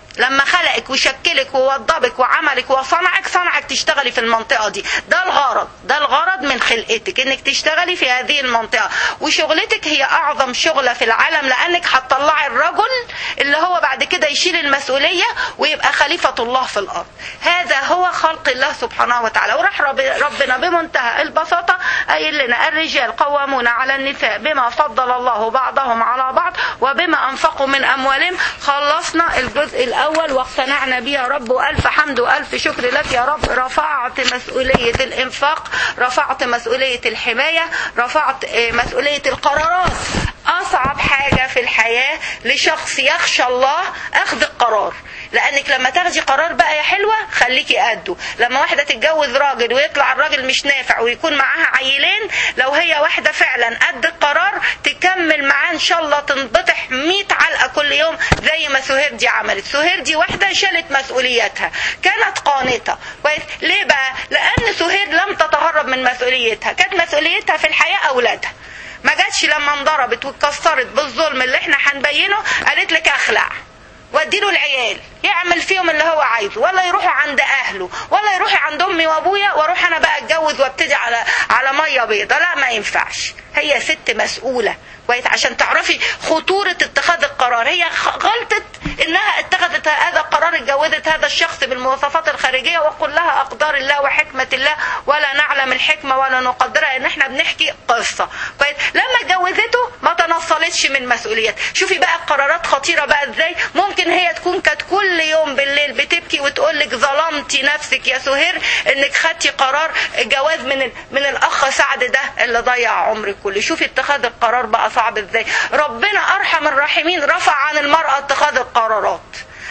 لما خلقك وشكلك ووضبك وعملك وصنعك، صنعك تشتغلي في المنطقة دي. ده الغرض، ده الغرض من خلقتك، انك تشتغلي في هذه المنطقة. وشغلتك هي اعظم شغلة في العالم، لانك هتطلعي الرجل اللي هو بعد كده يشيل المسؤولية ويبقى خليفة الله في الارض. هذا هو خلق الله سبحانه وتعالى. وراح ربنا بمنتهى البساطة قايل لنا الرجال قوامون على النساء بما فضل الله بعضهم على بعض وبما انفقوا من اموالهم. خلصنا الجزء الاول واقتنعنا بيه يا رب، والف حمد والف شكر لك يا رب. رفعت مسؤولية الانفاق، رفعت مسؤولية الحماية، رفعت مسؤولية القرارات. اصعب حاجة في الحياة لشخص يخشى الله اخذ القرار، لانك لما تاخدي قرار بقى يا حلوة خليكي قده. لما واحدة تتجوز راجل ويطلع الراجل مش نافع ويكون معاها عيلين، لو هي واحدة فعلا قد القرار تكمل معاه ان شاء الله تنبطح مية علقة كل يوم زي ما سهير دي عملت. سهير دي واحدة شالت مسؤولياتها، كانت قانتة. كويس ليه بقى؟ لان سهير لم تتهرب من مسؤوليتها، كانت مسؤوليتها في الحياة اولادها. ما جاتش لما انضربت واتكسرت بالظلم اللي احنا هنبينه قالت لك اخلع واديله العيال يعمل فيهم اللي هو عايزه، ولا يروحوا عند اهله، ولا يروحوا عند امي وابويا واروح انا بقى اتجوز وابتدي على على ميه بيضه. لا، ما ينفعش. هي ست مسؤوله كويس عشان تعرفي خطوره اتخاذ القرار. هي غلطت انها اتخذت هذا القرار، اتجوزت هذا الشخص بالمواصفات الخارجيه وكلها اقدار الله وحكمه الله، ولا نعلم الحكمه ولا نقدرها، ان احنا بنحكي قصه كويس. لما اتجوزته ما تنصلتش من مسؤوليات. شوفي بقى القرارات خطيره بقى ازاي. ممكن هي تكون كانت كل يوم بالليل بتبكي وتقول لك ظلمتي نفسك يا سهير انك خدتي قرار الجواز من من الاخ سعد ده اللي ضيع عمرك كله. شوفي اتخاذ القرار بقى صعب ازاي. ربنا ارحم الراحمين رفع عن المرأة اتخاذ القرارات.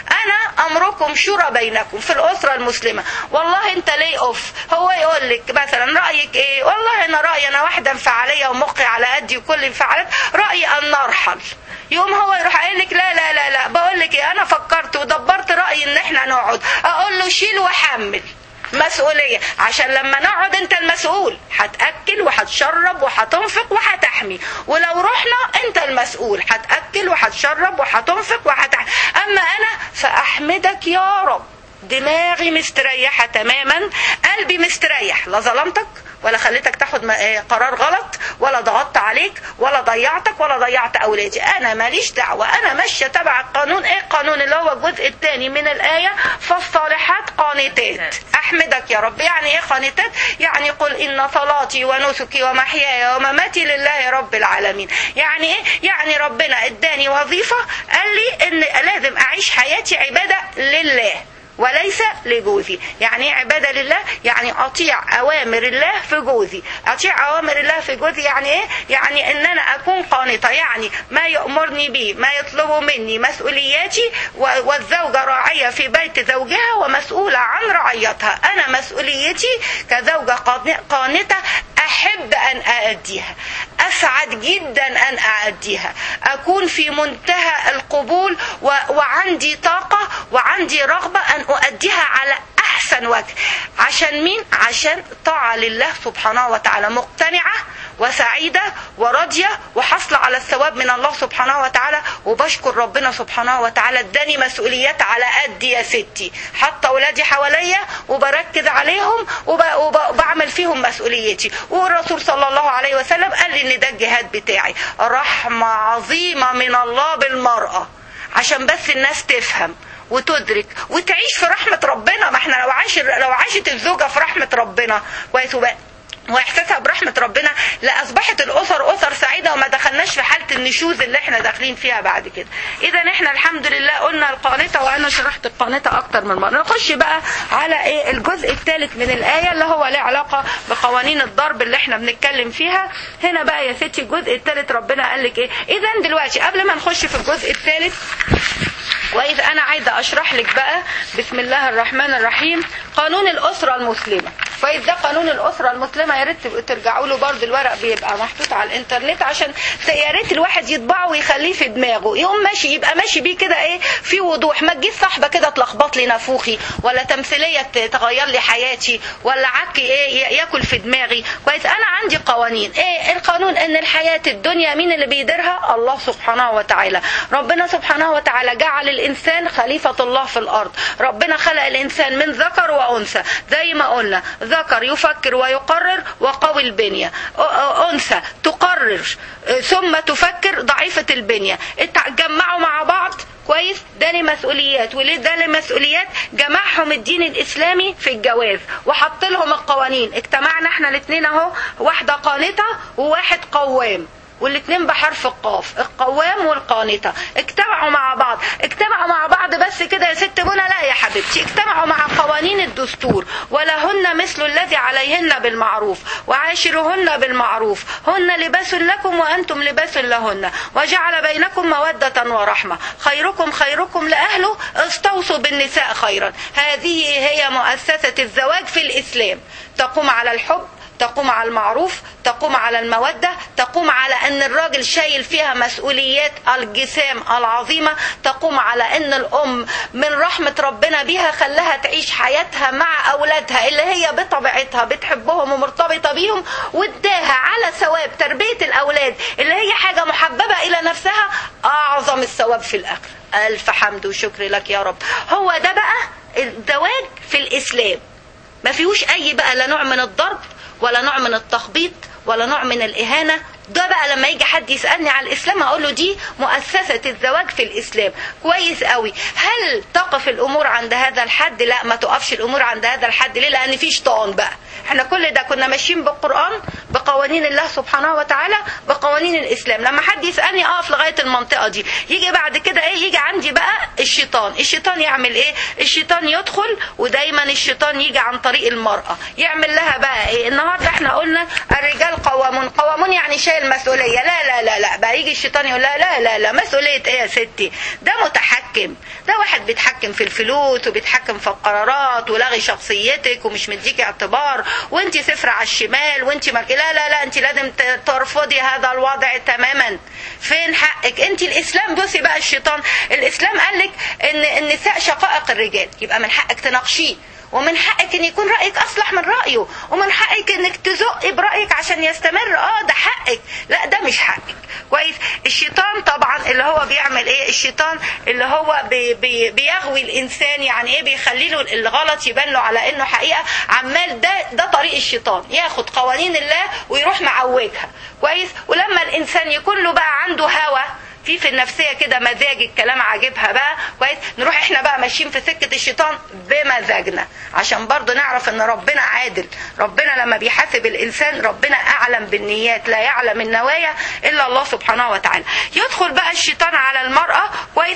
انا امركم شورى بينكم في الاسره المسلمه. والله انت ليه اوف، هو يقول لك مثلا رايك ايه؟ والله انا رايي انا واحده انفعاليه ومخي على قدي وكل انفعالات، رايي ان نرحل. يوم هو يروح قايل لك لا لا لا لا، بقول لك ايه، انا فكرت ودبرت رايي ان احنا نقعد. اقول له شيل وحمل مسؤولية، عشان لما نقعد انت المسؤول، هتأكل وهتشرب وهتنفق وهتحمي. ولو رحنا انت المسؤول، هتأكل وهتشرب وهتنفق وهتحمي. اما انا فاحمدك يا رب، دماغي مستريحة تماما، قلبي مستريح، لا ظلمتك ولا خليتك تاخد قرار غلط ولا ضغطت عليك ولا ضيعتك ولا ضيعت اولادي. انا ماليش دعوة، انا ماشية تبع القانون. ايه القانون؟ اللي هو الجزء الثاني من الاية، فالصالحات قانتات. احمدك يا رب. يعني ايه قانتات؟ يعني قل ان صلاتي ونسكي ومحياي ومماتي لله رب العالمين. يعني ايه؟ يعني ربنا اداني وظيفة، قال لي ان لازم اعيش حياتي عبادة لله وليس لجوزي. يعني ايه عبادة لله؟ يعني اطيع اوامر الله في جوزي. اطيع اوامر الله في جوزي يعني ايه؟ يعني ان انا اكون قانطة، يعني ما يأمرني به، ما يطلبه مني، مسؤولياتي. والزوجة راعية في بيت زوجها ومسؤولة عن رعيتها. انا مسؤوليتي كزوجة قانطة احب ان ااديها، اسعد جدا ان ااديها، اكون في منتهى القبول و... وعندي طاقة وعندي رغبة ان اؤديها على احسن وجه. عشان مين؟ عشان طاعة لله سبحانه وتعالى، مقتنعة وسعيدة وراضية وحصل على الثواب من الله سبحانه وتعالى. وبشكر ربنا سبحانه وتعالى اداني مسؤوليات على قد يا ستي، حتى اولادي حواليا وبركز عليهم وبعمل فيهم مسؤوليتي. والرسول صلى الله عليه وسلم قال لي ان ده الجهاد بتاعي. رحمة عظيمة من الله بالمرأة، عشان بس الناس تفهم وتدرك وتعيش في رحمة ربنا. ما احنا لو عاش لو عاشت الزوجة في رحمة ربنا كويس واحساسها برحمة ربنا، لأصبحت الأسر أسر سعيدة وما دخلناش في حالة النشوز اللي احنا داخلين فيها بعد كده. إذا احنا الحمد لله قلنا القانطة، وأنا شرحت القانطة أكتر من مرة. نخش بقى على ايه الجزء الثالث من الآية اللي هو له علاقة بقوانين الضرب اللي احنا بنتكلم فيها. هنا بقى يا ستي الجزء الثالث ربنا قال لك ايه. إذا دلوقتي قبل ما نخش في الجزء الثالث، وإذا أنا عايزة أشرح لك بقى بسم الله الرحمن الرحيم قانون الأسرة المسلمة. كويس. ده قانون الاسره المسلمه، يا ريت ترجعوا له برضه، الورق بيبقى محطوط على الانترنت عشان يا ريت الواحد يطبعه ويخليه في دماغه، يقوم ماشي يبقى ماشي بيه كده ايه في وضوح. ما تجيش صاحبه كده تلخبط لي نافوخي، ولا تمثيليه تغير لي حياتي، ولا عك ايه ياكل في دماغي. كويس. انا عندي قوانين. ايه القانون؟ ان الحياه الدنيا مين اللي بيديرها؟ الله سبحانه وتعالى. ربنا سبحانه وتعالى جعل الانسان خليفه الله في الارض. ربنا خلق الانسان من ذكر وانثى، زي ما قلنا ذكر يفكر ويقرر وقوي البنيه، انثى تقرر ثم تفكر ضعيفه البنيه. اتجمعوا مع بعض. كويس. ده ليه مسؤوليات وليه ده ليه مسؤوليات. جمعهم الدين الاسلامي في الجواز وحط لهم القوانين. اجتمعنا احنا الاثنين اهو، واحده قانته وواحد قوام، والاثنين بحرف القاف، القوام والقانته. اجتمعوا مع بعض. اجتمعوا مع بعض بس كده يا ست منى؟ لا يا حبيبتي، اجتمعوا مع قوانين الدستور. ولهن مثل الذي عليهن بالمعروف وعاشرهن بالمعروف، هن لباس لكم وانتم لباس لهن، وجعل بينكم مودة ورحمة، خيركم خيركم لأهله، استوصوا بالنساء خيرا. هذه هي مؤسسة الزواج في الإسلام، تقوم على الحب، تقوم على المعروف، تقوم على المودة، تقوم على ان الراجل شايل فيها مسؤوليات الجسام العظيمة، تقوم على ان الام من رحمة ربنا بيها خلاها تعيش حياتها مع اولادها اللي هي بطبيعتها بتحبهم ومرتبطة بيهم، واداها على ثواب تربية الاولاد اللي هي حاجة محببة الى نفسها اعظم الثواب في الاخر. الف حمد وشكر لك يا رب. هو ده بقى الزواج في الاسلام، ما فيهوش اي بقى لا نوع من الضرب ولا نوع من التخبيط ولا نوع من الإهانة. ده بقى لما يجي حد يسألني على الإسلام أقول له دي مؤسسة الزواج في الإسلام. كويس قوي. هل تقف الأمور عند هذا الحد؟ لا، ما تقفش الأمور عند هذا الحد. ليه؟ لأن في شيطان بقى. احنا كل ده كنا ماشيين بالقرآن، بقوانين الله سبحانه وتعالى، بقوانين الإسلام. لما حد يسألني أقف لغاية المنطقة دي، يجي بعد كده ايه؟ يجي عندي بقى الشيطان. الشيطان يعمل ايه؟ الشيطان يدخل، ودايما الشيطان يجي عن طريق المرأة، يعمل لها بقى ايه؟ النهارده احنا قلنا الرجال قوامون. قوامون يعني شايل مسؤولية. لا لا لا لا بقى يجي الشيطان يقول لا لا لا لا مسؤولية ايه يا ستي؟ ده متحكم، ده واحد بيتحكم في الفلوس وبيتحكم في القرارات ولغي شخصيتك ومش مديكي اعتبار، وانت صفر على الشمال وانت مر... لا لا لا انت لازم ترفضي هذا الوضع تماما. فين حقك انت؟ الاسلام بصي بقى الشيطان، الاسلام قالك ان النساء شقائق الرجال، يبقى من حقك تناقشيه، ومن حقك ان يكون رأيك اصلح من رأيه، ومن حقك انك تزقي برأيك عشان يستمر. اه ده حقك. لا ده مش حقك. كويس. الشيطان طبعا اللي هو بيعمل ايه؟ الشيطان اللي هو بي بي بيغوي الانسان، يعني ايه؟ بيخلي له الغلط يبان له على انه حقيقة. عمال ده ده طريق الشيطان، ياخد قوانين الله ويروح معوجها. كويس. ولما الانسان يكون له بقى عنده هوى في في النفسية كده، مزاج الكلام عاجبها بقى، كويس، نروح احنا بقى ماشيين في سكة الشيطان بمزاجنا، عشان برضو نعرف ان ربنا عادل. ربنا لما بيحاسب الانسان ربنا اعلم بالنيات، لا يعلم النوايا الا الله سبحانه وتعالى. يدخل بقى الشيطان على المرأة، كويس،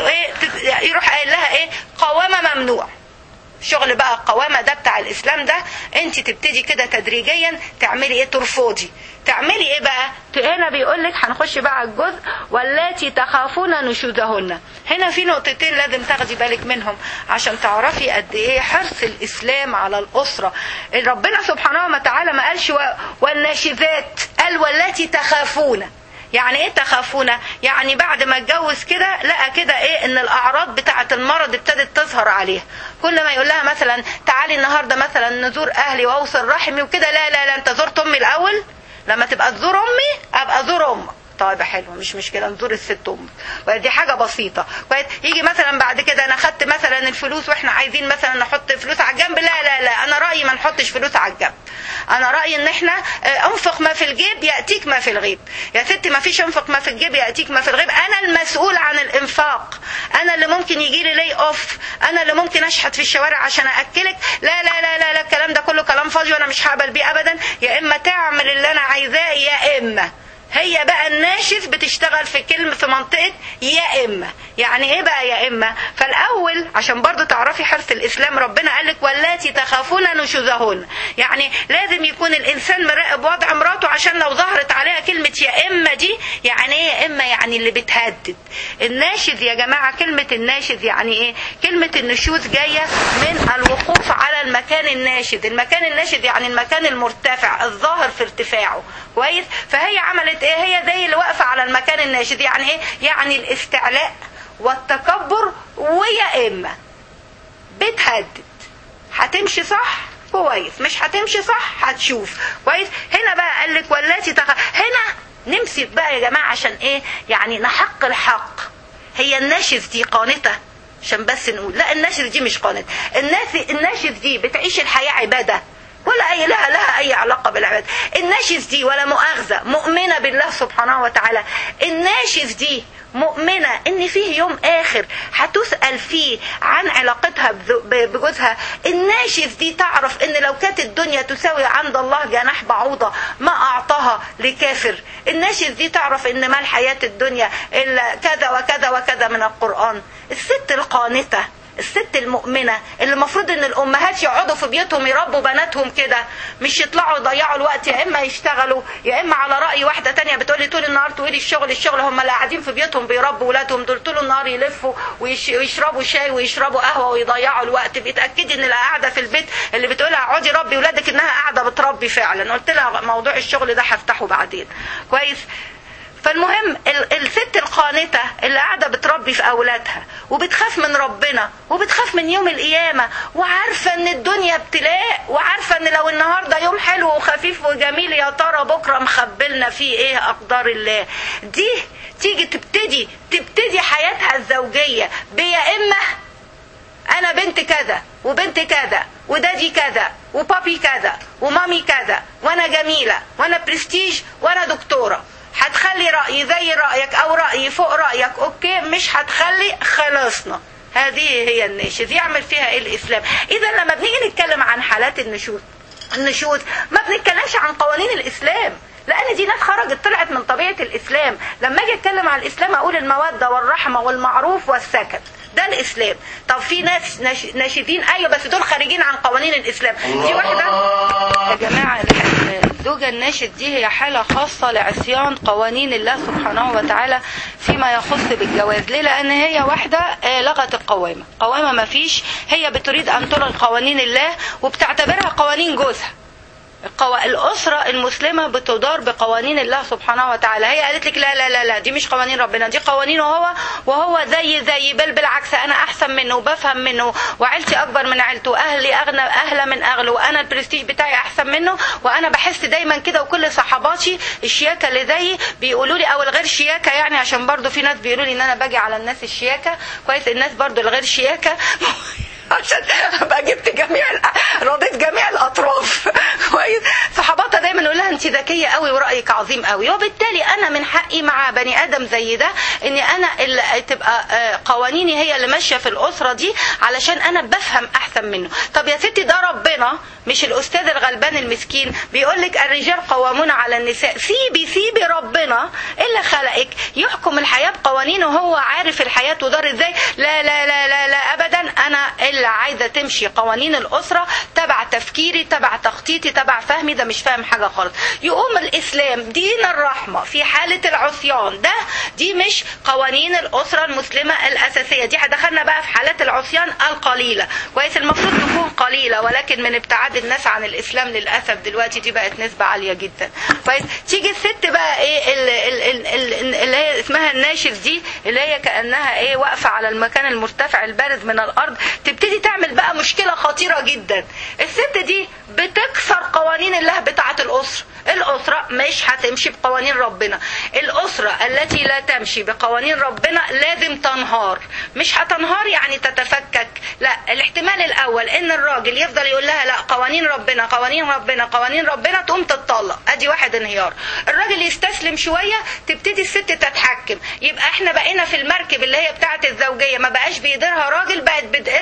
يروح قايل لها ايه؟ قوامة ممنوع. شغل بقى القوامة ده بتاع الاسلام ده، انت تبتدي كده تدريجيا تعملي ايه؟ ترفضي. تعملي ايه بقى؟ هنا بيقول لك هنخش بقى على الجزء واللاتي تخافون نشوزهن. هنا في نقطتين لازم تاخدي بالك منهم عشان تعرفي قد ايه حرص الاسلام على الاسره. ربنا سبحانه وتعالى ما قالش والناشزات، قال واللاتي تخافون. يعني ايه تخافون؟ يعني بعد ما اتجوز كده لقى كده ايه؟ ان الاعراض بتاعه المرض ابتدت تظهر عليها. كل ما يقول لها مثلا تعالي النهارده مثلا نزور اهلي واوصل رحمي وكده، لا لا لا انت زرت امي الاول، لما تبقى تزور امي ابقى ازور امك. طيب حلو، مش مشكله، نزور الست امك، دي حاجه بسيطه. يجي مثلا بعد كده انا خدت مثلا الفلوس واحنا عايزين مثلا نحط فلوس على الجنب، لا لا لا انا رايي ما نحطش فلوس على الجنب، انا رايي ان احنا انفق ما في الجيب ياتيك ما في الغيب. يا ستي ما فيش انفق ما في الجيب ياتيك ما في الغيب، انا المسؤول عن الانفاق، انا اللي ممكن يجي لي لي اوف، انا اللي ممكن اشحت في الشوارع عشان ااكلك. لا لا لا لا, لا الكلام ده كله كلام فاضي وانا مش هقبل بيه ابدا. يا اما تعمل اللي انا عايزاه، يا اما هي بقى الناشف بتشتغل في كلمة في منطقة يا إما. يعني ايه بقى يا اما؟ فالاول عشان برضو تعرفي حرص الاسلام، ربنا قالك واللاتي تخافون نشوزهن، يعني لازم يكون الانسان مراقب وضع مراته، عشان لو ظهرت عليها كلمة يا اما دي، يعني ايه يا اما؟ يعني اللي بتهدد. الناشز يا جماعة، كلمة الناشز يعني ايه؟ كلمة النشوز جاية من الوقوف على المكان الناشز. المكان الناشز يعني المكان المرتفع الظاهر في ارتفاعه، كويس؟ فهي عملت ايه؟ هي زي اللي واقفة على المكان الناشز. يعني ايه؟ يعني الاستعلاء والتكبر. ويا اما بتهدد. هتمشي صح كويس، مش هتمشي صح هتشوف كويس. هنا بقى قال لك والتي تخ... هنا نمسك بقى يا جماعه عشان ايه؟ يعني نحق الحق. هي الناشز دي قانته؟ عشان بس نقول لا، الناشز دي مش قانته. الناس الناشز دي بتعيش الحياه عباده، ولا اي لها لها اي علاقه بالعباده. الناشز دي ولا مؤاخذه مؤمنه بالله سبحانه وتعالى. الناشز دي مؤمنة ان فيه يوم اخر هتسأل فيه عن علاقتها بجوزها. الناشز دي تعرف ان لو كانت الدنيا تساوي عند الله جناح بعوضة ما اعطاها لكافر. الناشز دي تعرف ان ما الحياة الدنيا الا كذا وكذا وكذا من القرآن. الست القانتة، الست المؤمنة اللي المفروض ان الامهات يقعدوا في بيوتهم يربوا بناتهم كده، مش يطلعوا يضيعوا الوقت، يا اما يشتغلوا يا اما على رأي واحدة تانية بتقولي طول النهار تقولي الشغل الشغل. هم اللي قاعدين في بيوتهم بيربوا ولادهم دول طول النهار يلفوا ويشربوا شاي ويشربوا قهوة ويضيعوا الوقت. بيتأكدي ان اللي قاعدة في البيت اللي بتقولها اقعدي ربي ولادك انها قاعدة بتربي فعلا. قلت لها موضوع الشغل ده هفتحه بعدين، كويس؟ فالمهم الست القانتة اللي قاعدة بتربي في أولادها وبتخاف من ربنا وبتخاف من يوم القيامة، وعارفة ان الدنيا ابتلاء، وعارفة ان لو النهاردة يوم حلو وخفيف وجميل يا ترى بكرة مخبلنا فيه ايه أقدار الله. دي تيجي تبتدي تبتدي حياتها الزوجية بيا إما أنا بنت كذا وبنت كذا ودادي كذا وبابي كذا ومامي كذا وأنا جميلة وأنا برستيج وأنا دكتورة. هتخلي رأيي زي رأيك او رأيي فوق رأيك، اوكي؟ مش هتخلي، خلصنا. هذه هي الناشز. يعمل فيها ايه الاسلام؟ اذا لما بنيجي نتكلم عن حالات النشوز النشوز ما بنتكلمش عن قوانين الاسلام، لان دي ناس خرجت طلعت من طبيعة الاسلام. لما اجي اتكلم عن الاسلام اقول المودة والرحمة والمعروف والسكت، ده الاسلام. طب في ناس ناشدين، ايوه بس دول خارجين عن قوانين الاسلام. دي واحدة يا جماعة، الزوجة الناشد دي هي حالة خاصة لعصيان قوانين الله سبحانه وتعالى فيما يخص بالجواز. ليه؟ لان هي واحدة لغت القوامة. قوامة ما فيش، هي بتريد ان تلغي قوانين الله وبتعتبرها قوانين جوزها. الأسرة المسلمة بتدار بقوانين الله سبحانه وتعالى. هي قالت لك لا لا لا لا دي مش قوانين ربنا، دي قوانينه هو، وهو زي زي بل بالعكس أنا أحسن منه وبفهم منه وعيلتي أكبر من عيلته وأهلي أغنى أهلا من أغلى وأنا البرستيج بتاعي أحسن منه وأنا بحس دايما كده. وكل صحباتي الشياكة اللي زيي بيقولوا لي، أو الغير شياكة يعني، عشان برضو في ناس بيقولوا لي إن أنا باجي على الناس الشياكة، كويس؟ الناس برضو الغير شياكة عشان ابقى جبت جميع رضيت جميع الاطراف، كويس؟ صحباتها دايما يقول لها انت ذكيه قوي ورايك عظيم قوي، وبالتالي انا من حقي مع بني ادم زي ده اني انا اللي تبقى قوانيني هي اللي ماشيه في الاسره دي علشان انا بفهم احسن منه. طب يا ستي ده ربنا مش الاستاذ الغلبان المسكين بيقول لك الرجال قوامون على النساء. سيبي سيبي ربنا اللي خلقك يحكم الحياه بقوانينه، هو عارف الحياه تدار ازاي. لا لا لا لا, لا ابدا، انا اللي عايزه تمشي قوانين الاسره تبع تفكيري تبع تخطيطي تبع فهمي. ده مش فاهم حاجه خالص. يقوم الاسلام دين الرحمه في حاله العصيان، ده دي مش قوانين الاسره المسلمه الاساسيه. دي هدخلنا بقى في حالات العصيان القليله، كويس؟ المفروض تكون قليله، ولكن من ابتعاد الناس عن الاسلام للاسف دلوقتي دي بقت نسبه عاليه جدا، كويس؟ تيجي الست بقى ايه اللي هي اسمها الناشز دي، اللي هي كانها ايه واقفه على المكان المرتفع البارز من الارض، تبتدي تعمل بقى مشكله خطيره جدا. الست دي بتكسر قوانين الله بتاعه الاسره. الاسره مش هتمشي بقوانين ربنا. الاسره التي لا تمشي بقوانين ربنا لازم تنهار. مش هتنهار يعني تتفكك، لا. الاحتمال الاول ان الراجل يفضل يقول لها لا قوانين ربنا قوانين ربنا قوانين ربنا، تقوم تتطلق. ادي واحد انهيار. الراجل يستسلم شويه، تبتدي الست تتحكم. يبقى احنا بقينا في المركب اللي هي بتاعه الزوجيه، ما بقاش بيديرها راجل، بقت بتديرها ست.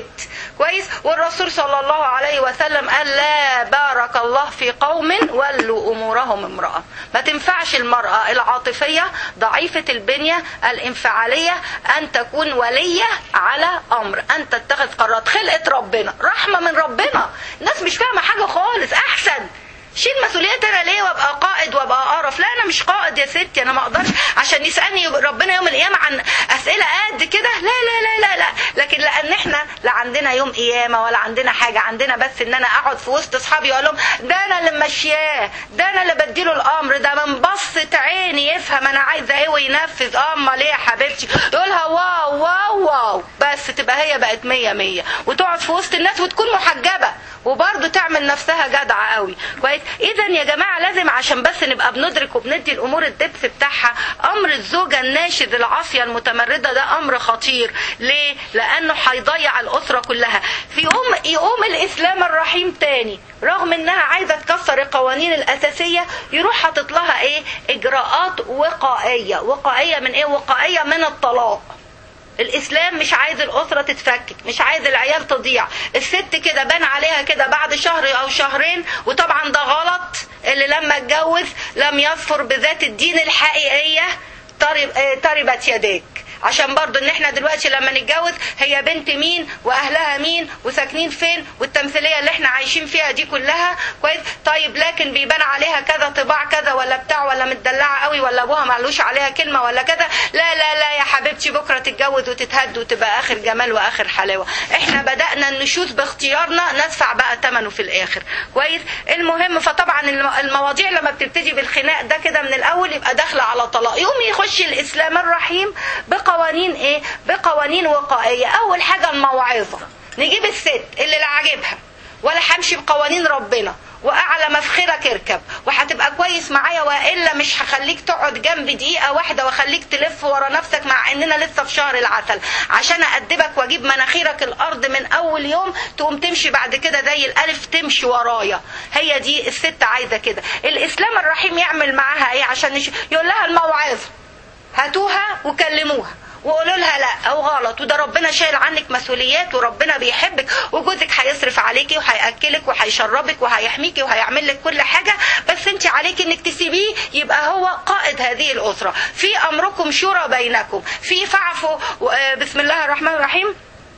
ست كويس. والرسول صلى الله عليه وسلم قال لا بارك الله في قوم ولوا امورهم امرأة. ما تنفعش المرأة العاطفية ضعيفة البنية الانفعالية ان تكون ولية على امر، ان تتخذ قرارات. خلقت ربنا، رحمة من ربنا. الناس مش فاهمة حاجة خالص. احسن شيل مسؤوليات انا ليه وابقى قائد وابقى قرف؟ لا انا مش قائد يا ستي، انا ما اقدرش عشان يسالني ربنا يوم القيامه عن اسئله قد كده. لا لا لا لا لا لكن لان احنا لا عندنا يوم قيامه ولا عندنا حاجه، عندنا بس ان انا اقعد في وسط اصحابي واقول لهم ده انا اللي ماشياه، ده انا اللي بديله الامر، ده من بصه عيني يفهم انا عايزه ايه وينفذ. امال ايه يا حبيبتي؟ يقولها واو واو واو بس تبقى هي بقت مية مية، وتقعد في وسط الناس وتكون محجبه وبرضه تعمل نفسها جدعه قوي كويس. اذا يا جماعه لازم عشان بس نبقى بندرك وبندي الامور الدبس بتاعها. امر الزوجه الناشد العاصيه المتمرده ده امر خطير. ليه؟ لانه هيضيع الاسره كلها. في يوم يقوم الاسلام الرحيم تاني رغم انها عايزه تكسر القوانين الاساسيه يروح حاطط لها ايه؟ اجراءات وقائيه. وقائيه من ايه؟ وقائيه من الطلاق. الاسلام مش عايز الاسره تتفكك، مش عايز العيال تضيع. الست كده بان عليها كده بعد شهر او شهرين، وطبعا ده غلط. اللي لما اتجوز لم يظفر بذات الدين الحقيقيه تربت يديك. عشان برضو ان احنا دلوقتي لما نتجوز هي بنت مين واهلها مين وساكنين فين والتمثيليه اللي احنا عايشين فيها دي كلها كويس. طيب لكن بيبان عليها كذا طباع كذا ولا بتاع ولا متدلعه قوي ولا ابوها معلوش عليها كلمه ولا كذا. لا لا لا يا حبيبتي بكره تتجوز وتتهد وتبقى اخر جمال واخر حلاوه. احنا بدانا النشوز باختيارنا، ندفع بقى ثمنه في الاخر كويس. المهم فطبعا المواضيع لما بتبتدي بالخناق ده كده من الاول يبقى داخله على طلاق. يقوم يخش الاسلام الرحيم بقوانين ايه؟ بقوانين وقائيه. اول حاجه الموعظه. نجيب الست اللي لا عاجبها ولا همشي بقوانين ربنا واعلى مفخرك اركب وهتبقى كويس معايا، والا مش هخليك تقعد جنبي دقيقه واحده واخليك تلف ورا نفسك مع اننا لسه في شهر العسل عشان اادبك واجيب مناخيرك الارض من اول يوم تقوم تمشي بعد كده زي الالف تمشي ورايا. هي دي الست عايزه كده. الاسلام الرحيم يعمل معاها ايه عشان نش... يقول لها الموعظه، هاتوها وكلموها وقولوا لها لا او غلط، وده ربنا شايل عنك مسؤوليات وربنا بيحبك وجوزك هيصرف عليكي وهياكلك وهيشربك وهيحميكي وهيعمل لك كل حاجه، بس انت عليك انك تسيبيه يبقى هو قائد هذه الاسره. في امركم شورى بينكم، في فاعفوا بسم الله الرحمن الرحيم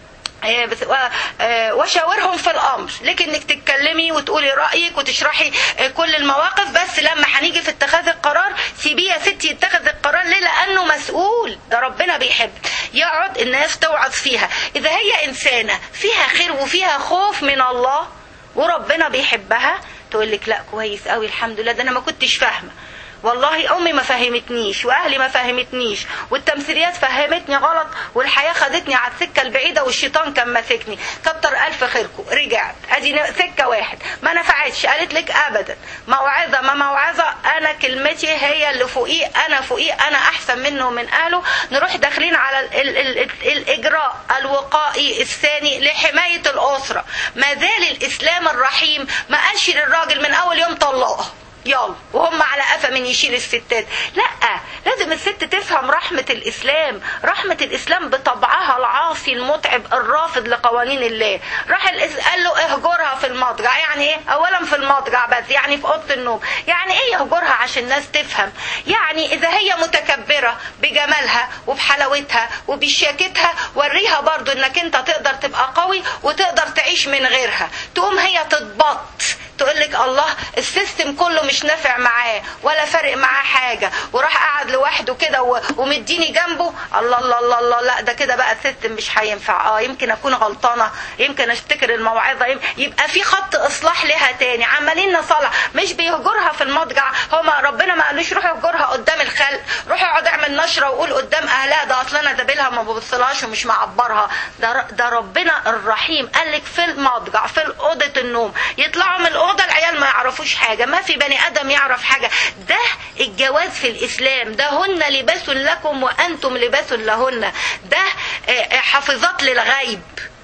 وشاورهم في الامر. لك انك تتكلمي وتقولي رايك وتشرحي كل المواقف، بس لما هنيجي في اتخاذ القرار سيبيه يا ستي يتخذ القرار. ليه؟ لانه مسؤول، ده ربنا بيحب. يقعد الناس توعظ فيها. اذا هي انسانه فيها خير وفيها خوف من الله وربنا بيحبها تقول لك لا كويس قوي الحمد لله، ده انا ما كنتش فاهمه والله، امي ما فهمتنيش واهلي ما فهمتنيش والتمثيليات فهمتني غلط والحياه خدتني على السكه البعيده والشيطان كان ماسكني. كتر الف خيركم رجعت ادي سكه واحد ما نفعتش. قالت لك ابدا موعظه ما موعظه، انا كلمتي هي اللي فوقيه، انا فوقيه، انا احسن منه ومن اهله. نروح داخلين على ال ال ال ال الاجراء الوقائي الثاني لحمايه الاسره. ما زال الاسلام الرحيم ما قالش للراجل من اول يوم طلقها يلا وهم على قفا من يشيل الستات. لا، لازم الست تفهم رحمة الإسلام. رحمة الإسلام بطبعها العاصي المتعب الرافض لقوانين الله. راح قال له اهجرها في المضجع. يعني ايه؟ اولا في المضجع بس، يعني في اوضه النوم. يعني ايه يهجرها عشان الناس تفهم؟ يعني اذا هي متكبرة بجمالها وبحلاوتها وبشياكتها وريها برضو انك انت تقدر تبقى قوي وتقدر تعيش من غيرها. تقوم هي تتبط تقول لك الله السيستم كله مش نافع معاه ولا فارق معاه حاجه، وراح قاعد لوحده كده ومديني جنبه. الله الله الله الله لا ده كده بقى السيستم مش هينفع. اه يمكن اكون غلطانه، يمكن افتكر الموعظه، يبقى في خط اصلاح لها تاني. عمالين نصلح، مش بيهجرها في المضجع. هما ربنا ما قالوش روح اهجرها قدام الخلق، روح اقعد اعمل نشره وقول قدام اهلها ده اصلا انا دابلها ما ببصلهاش ومش معبرها. ده ده ربنا الرحيم قال لك في المضجع في اوضه النوم. يطلعوا من الاوضه العيال ما يعرفوش حاجه، ما في بني ادم يعرف حاجه. ده الجواز في الاسلام. ده هن لباس لكم وانتم لباس لهن. ده حافظات للغيب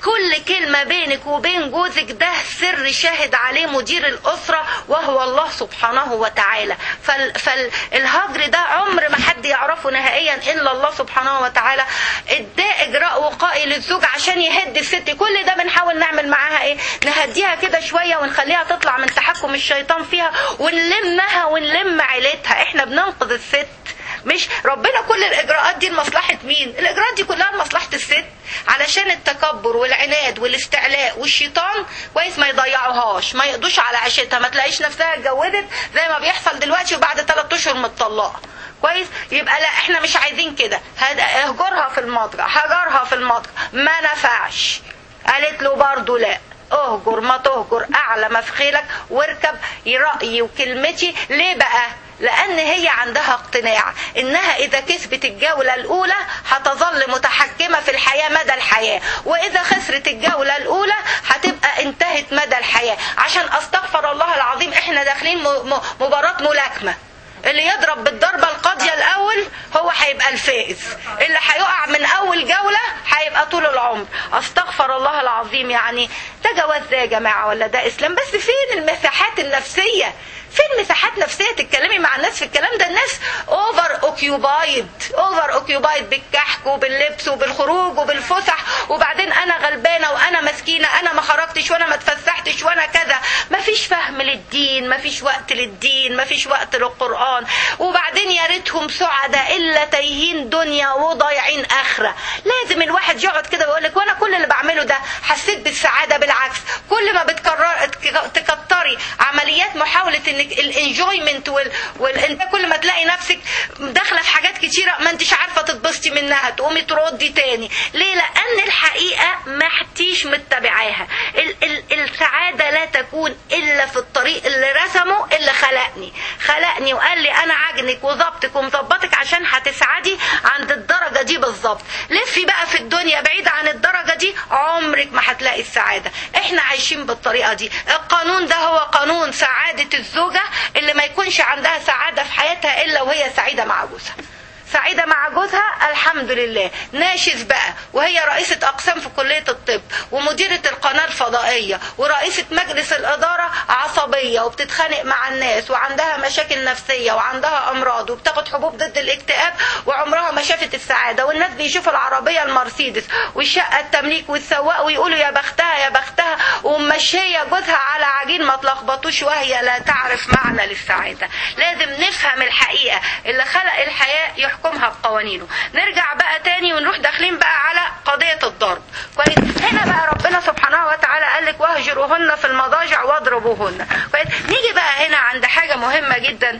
كل كلمة بينك وبين جوزك ده سر شاهد عليه مدير الأسرة وهو الله سبحانه وتعالى. فالهجر ده عمر ما حد يعرفه نهائيا إلا الله سبحانه وتعالى. اداه إجراء وقائي للزوج عشان يهدي الست. كل ده بنحاول نعمل معاها ايه؟ نهديها كده شوية ونخليها تطلع من تحكم الشيطان فيها ونلمها ونلم عيلتها. احنا بننقذ الست، مش ربنا. كل الاجراءات دي لمصلحة مين؟ الاجراءات دي كلها لمصلحة الست، علشان التكبر والعناد والاستعلاء والشيطان كويس ما يضيعوهاش، ما يقضوش على عيشتها، ما تلاقيش نفسها اتجوزت زي ما بيحصل دلوقتي وبعد ثلاث اشهر متطلقه. كويس؟ يبقى لا، احنا مش عايزين كده. اهجرها في المضجع، هجرها في المضجع ما نفعش. قالت له برضو لا، اهجر ما تهجر، اعلى ما في خيلك واركب رأيي وكلمتي. ليه بقى؟ لأن هي عندها اقتناع إنها إذا كسبت الجولة الأولى هتظل متحكمة في الحياة مدى الحياة، وإذا خسرت الجولة الأولى هتبقى انتهت مدى الحياة. عشان أستغفر الله العظيم إحنا داخلين مباراة ملاكمة، اللي يضرب بالضربة القاضية الأول هو هيبقى الفائز، اللي هيقع من أول جولة هيبقى طول العمر. أستغفر الله العظيم. يعني ده جواز ده يا جماعة ولا ده إسلام؟ بس فين المساحات النفسية؟ فين مساحات نفسية تتكلمي مع الناس في الكلام ده؟ الناس اوفر اوكيوبايد اوفر اوكيوبايد بالكحك وباللبس وبالخروج وبالفسح، وبعدين انا غلبانة وانا مسكينة، انا ما خرجتش وانا ما اتفسحتش وانا كذا. ما فيش فهم للدين، ما فيش وقت للدين، ما فيش وقت للقرآن. وبعدين يا ريتهم سعداء الا تايهين دنيا وضايعين اخرة. لازم الواحد يقعد كده ويقول لك وانا كل اللي بعمله ده حسيت بالسعادة؟ بالعكس، كل ما بتكرر تكتري عمليات محاولة انك الانجويمنت وال... وال... كل ما تلاقي نفسك داخله في حاجات كتيره ما انتش عارفه تتبسطي منها، تقومي تردي تاني. ليه؟ لان الحقيقه ما حتيش متبعاها. ال... ال... السعاده لا تكون الا في الطريق اللي رسمه اللي خلقني خلقني وقال لي انا عاجنك وظبطك ومظبطك عشان هتسعدي عند الدرجه دي بالظبط. لفي بقى في الدنيا بعيد عن الدرجه دي عمرك ما هتلاقي السعاده. احنا عايشين بالطريقه دي. القانون ده هو قانون سعاده الزوجه اللي ما يكونش عندها سعادة في حياتها إلا وهي سعيدة مع جوزها. سعيدة مع جوزها الحمد لله، ناشز بقى، وهي رئيسة أقسام في كلية الطب ومديرة القناة الفضائية ورئيسة مجلس الإدارة، عصبية وبتتخانق مع الناس وعندها مشاكل نفسية وعندها أمراض وبتاخد حبوب ضد الاكتئاب وعمرها ما شافت السعادة. والناس بيشوفوا العربية المرسيدس والشقة التمليك والسواق ويقولوا يا بختها يا بختها، ومشية جوزها على عجين ما تلخبطوش وهي لا تعرف معنى للسعادة. لازم نفهم الحقيقة. اللي خلق الحياة يحكمها بقوانينه. نرجع بقى تاني ونروح داخلين بقى على قضية الضرب. كويس؟ هنا بقى ربنا سبحانه وتعالى قال لك واهجروهن في المضاجع واضربوهن. كويس؟ نيجي بقى هنا عند حاجة مهمة جدا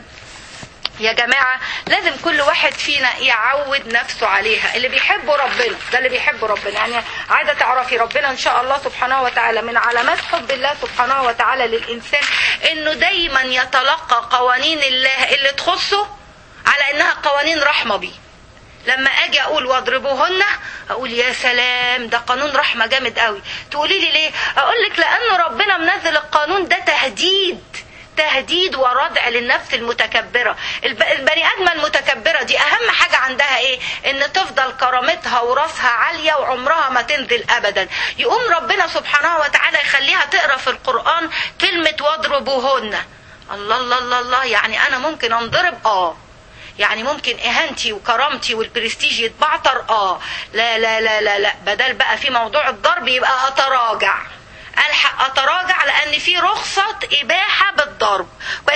يا جماعة، لازم كل واحد فينا يعود نفسه عليها. اللي بيحبوا ربنا ده اللي بيحبوا ربنا، يعني عايزة تعرفي ربنا ان شاء الله سبحانه وتعالى من علامات حب الله سبحانه وتعالى للإنسان انه دايما يتلقى قوانين الله اللي تخصه على انها قوانين رحمة بيه. لما اجي اقول واضربوهن اقول يا سلام ده قانون رحمة جامد قوي. تقولي لي ليه؟ اقول لك لانه ربنا منزل القانون ده تهديد تهديد وردع للنفس المتكبرة. البني ادمة المتكبرة دي اهم حاجة عندها ايه؟ ان تفضل كرامتها وراسها عالية وعمرها ما تنزل ابدا. يقوم ربنا سبحانه وتعالى يخليها تقرأ في القرآن كلمة واضربوهن. الله الله الله الله، يعني انا ممكن انضرب؟ اه. يعني ممكن اهانتي وكرامتي والبرستيج يتبعتر؟ اه. لا لا لا لا لا، بدل بقى في موضوع الضرب يبقى اتراجع. الحق اتراجع لان في رخصة اباحة بالضرب.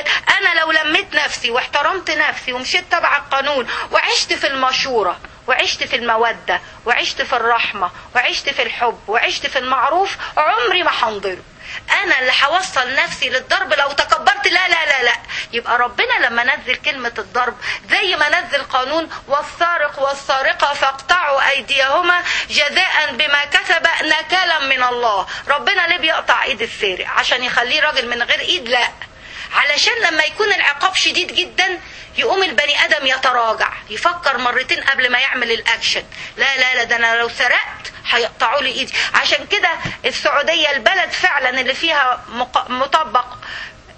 انا لو لميت نفسي واحترمت نفسي ومشيت تبع القانون وعشت في المشورة وعشت في المودة وعشت في الرحمة وعشت في الحب وعشت في المعروف، عمري ما هنضرب. انا اللي هوصل نفسي للضرب لو تكبرت. لا لا لا لا. يبقى ربنا لما نزل كلمة الضرب زي ما نزل قانون والسارق والسارقة فاقطعوا ايديهما جزاء بما كسب نكالا من الله. ربنا ليه بيقطع ايد السارق؟ عشان يخليه راجل من غير ايد؟ لا، علشان لما يكون العقاب شديد جدا يقوم البني ادم يتراجع، يفكر مرتين قبل ما يعمل الاكشن. لا لا لا، ده انا لو سرقت هيقطعوا لي ايدي. عشان كده السعودية البلد فعلا اللي فيها مطبق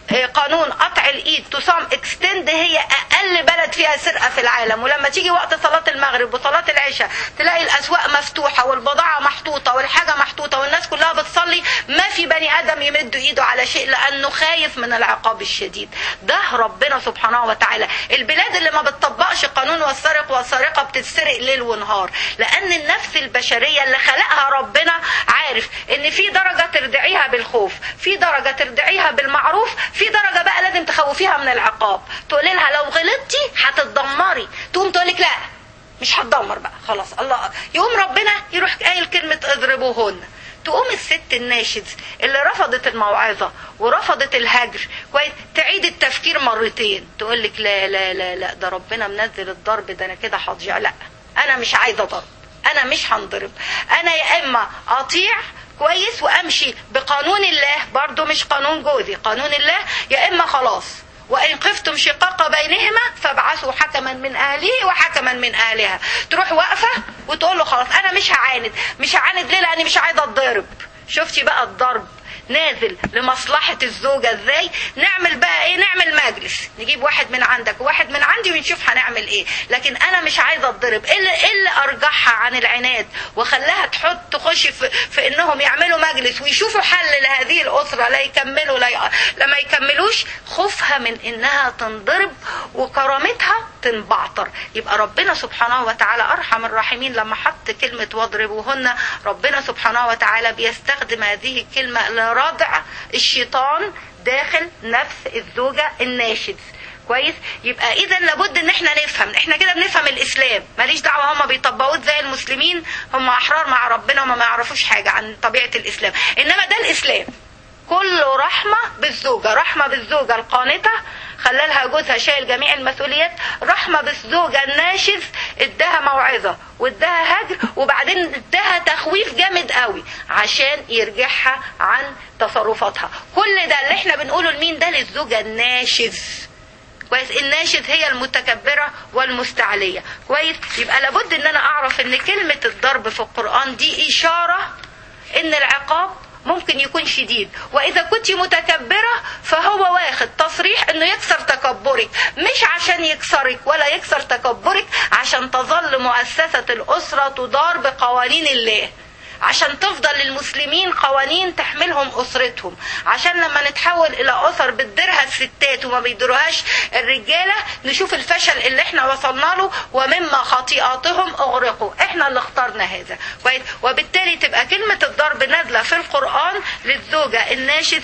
قانون قطع الايد تصام اكستند، هي اقل بلد فيها سرقه في العالم. ولما تيجي وقت صلاه المغرب وصلاه العشاء تلاقي الاسواق مفتوحه والبضاعه محطوطه والحاجه محطوطه والناس كلها بتصلي، ما في بني ادم يمد ايده على شيء لانه خايف من العقاب الشديد. ده ربنا سبحانه وتعالى. البلاد اللي ما بتطبقش قانون والسارق والسارقه بتتسرق ليل ونهار، لان النفس البشريه اللي خلقها ربنا عارف ان في درجه تردعيها بالخوف، في درجه تردعيها بالمعروف، في درجة بقى لازم تخوفيها من العقاب. تقولي لها لو غلطتي هتتدمري، تقوم تقولك لا مش هتدمر بقى خلاص الله، يقوم ربنا يروح قايل كلمة اضربوهن. تقوم الست الناشز اللي رفضت الموعظة ورفضت الهجر كويس تعيد التفكير مرتين، تقولك لا لا لا لا ده ربنا منزل الضرب ده انا كده هضيع، لا انا مش عايزة ضرب، انا مش هنضرب، انا يا اما اطيع كويس وامشي بقانون الله، برضو مش قانون جوزي، قانون الله، يا اما خلاص وان خفتم شقاق بينهما فابعثوا حكما من اهله وحكما من اهلها. تروح واقفه وتقول له خلاص انا مش هعاند، مش هعاند ليه؟ لاني مش عايزه اتضرب. شفتي بقى الضرب نازل لمصلحة الزوجة ازاي؟ نعمل بقى ايه؟ نعمل مجلس، نجيب واحد من عندك وواحد من عندي ونشوف هنعمل ايه. لكن انا مش عايزة اتضرب. ايه اللي, إيه اللي ارجعها عن العناد وخلاها تحط تخش في, في انهم يعملوا مجلس ويشوفوا حل لهذه الاسرة، لا يكملوا لا ي... لما يكملوش خوفها من انها تنضرب وكرامتها تنبعتر. يبقى ربنا سبحانه وتعالى ارحم الراحمين لما حط كلمة واضربوهن، ربنا سبحانه وتعالى بيستخدم هذه الكلمة ردع الشيطان داخل نفس الزوجة الناشز كويس. يبقى اذا لابد ان احنا نفهم، احنا كده بنفهم الاسلام، ماليش دعوه هم بيطبقوه زي المسلمين، هم احرار مع ربنا وما ما يعرفوش حاجه عن طبيعه الاسلام، انما ده الاسلام كله رحمه بالزوجه، رحمه بالزوجه القانته خلالها جوزها شايل جميع المسؤوليات، رحمه بالزوجه الناشز اداها موعظه واداها هجر وبعدين اداها تخويف جامد قوي عشان يرجعها عن تصرفاتها. كل ده اللي احنا بنقوله لمين؟ ده للزوجه الناشز كويس. الناشز هي المتكبره والمستعليه كويس. يبقى لابد ان انا اعرف ان كلمه الضرب في القران دي اشاره ان العقاب ممكن يكون شديد، واذا كنت متكبرة فهو واخد تصريح انه يكسر تكبرك، مش عشان يكسرك ولا يكسر تكبرك، عشان تظل مؤسسة الاسرة تدار بقوانين الله، عشان تفضل للمسلمين قوانين تحملهم اسرتهم، عشان لما نتحول الى اسر بتديرها الستات وما بيديروهاش الرجاله نشوف الفشل اللي احنا وصلنا له، ومما خطيئاتهم اغرقوا، احنا اللي اخترنا هذا كويس. وبالتالي تبقى كلمه الضرب نازله في القران للزوجه الناشز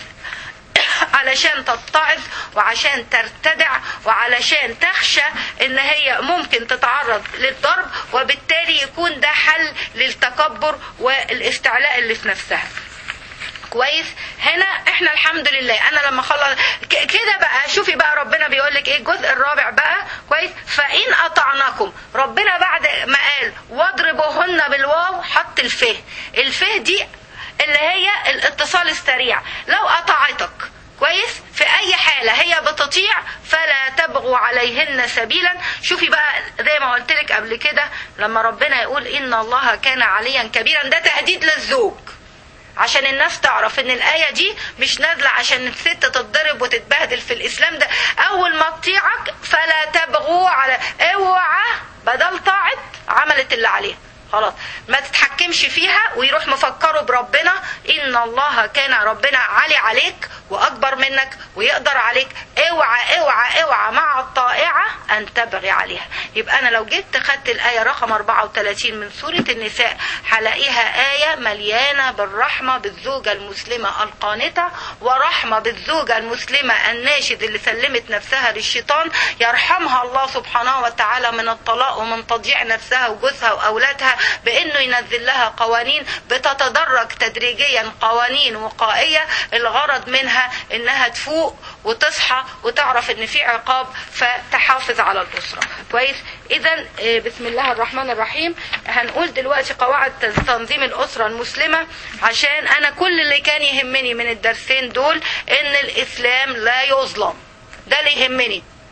علشان تتعظ وعشان ترتدع وعلشان تخشى ان هي ممكن تتعرض للضرب، وبالتالي يكون ده حل للتكبر والاستعلاء اللي في نفسها كويس. هنا احنا الحمد لله انا لما خلص كده بقى شوفي بقى ربنا بيقول لك ايه الجزء الرابع بقى كويس. فان اطعنكم، ربنا بعد ما قال واضربوهن بالواو حط الفه، الفه دي اللي هي الاتصال السريع، لو قطعتك كويس في اي حالة هي بتطيع فلا تبغوا عليهن سبيلا. شوفي بقى زي ما قلت لك قبل كده لما ربنا يقول ان الله كان عليا كبيرا، ده تهديد للزوج عشان الناس تعرف ان الآية دي مش نازلة عشان الست تتضرب وتتبهدل في الاسلام. ده اول ما تطيعك فلا تبغوا على، اوعى بدل طاعت عملت اللي عليها خلاص ما تتحكمش فيها ويروح مفكره بربنا ان الله كان ربنا عالي عليك واكبر منك ويقدر عليك، اوعى اوعى اوعى مع الطائعة ان تبغي عليها. يبقى انا لو جيت خدت الآية رقم أربعة وثلاثين من سورة النساء هلاقيها آية مليانة بالرحمة بالزوجة المسلمة القانتة، ورحمة بالزوجة المسلمة الناشد اللي سلمت نفسها للشيطان، يرحمها الله سبحانه وتعالى من الطلاق ومن تضييع نفسها وجوزها واولادها بانه ينزل لها قوانين بتتدرج تدريجيا، قوانين وقائية الغرض منها انها تفوق وتصحى وتعرف ان في عقاب فتحافظ على الاسرة كويس. اذا بسم الله الرحمن الرحيم هنقول دلوقتي قواعد تنظيم الاسرة المسلمة، عشان انا كل اللي كان يهمني من الدرسين دول ان الاسلام لا يظلم، ده اللي يهمني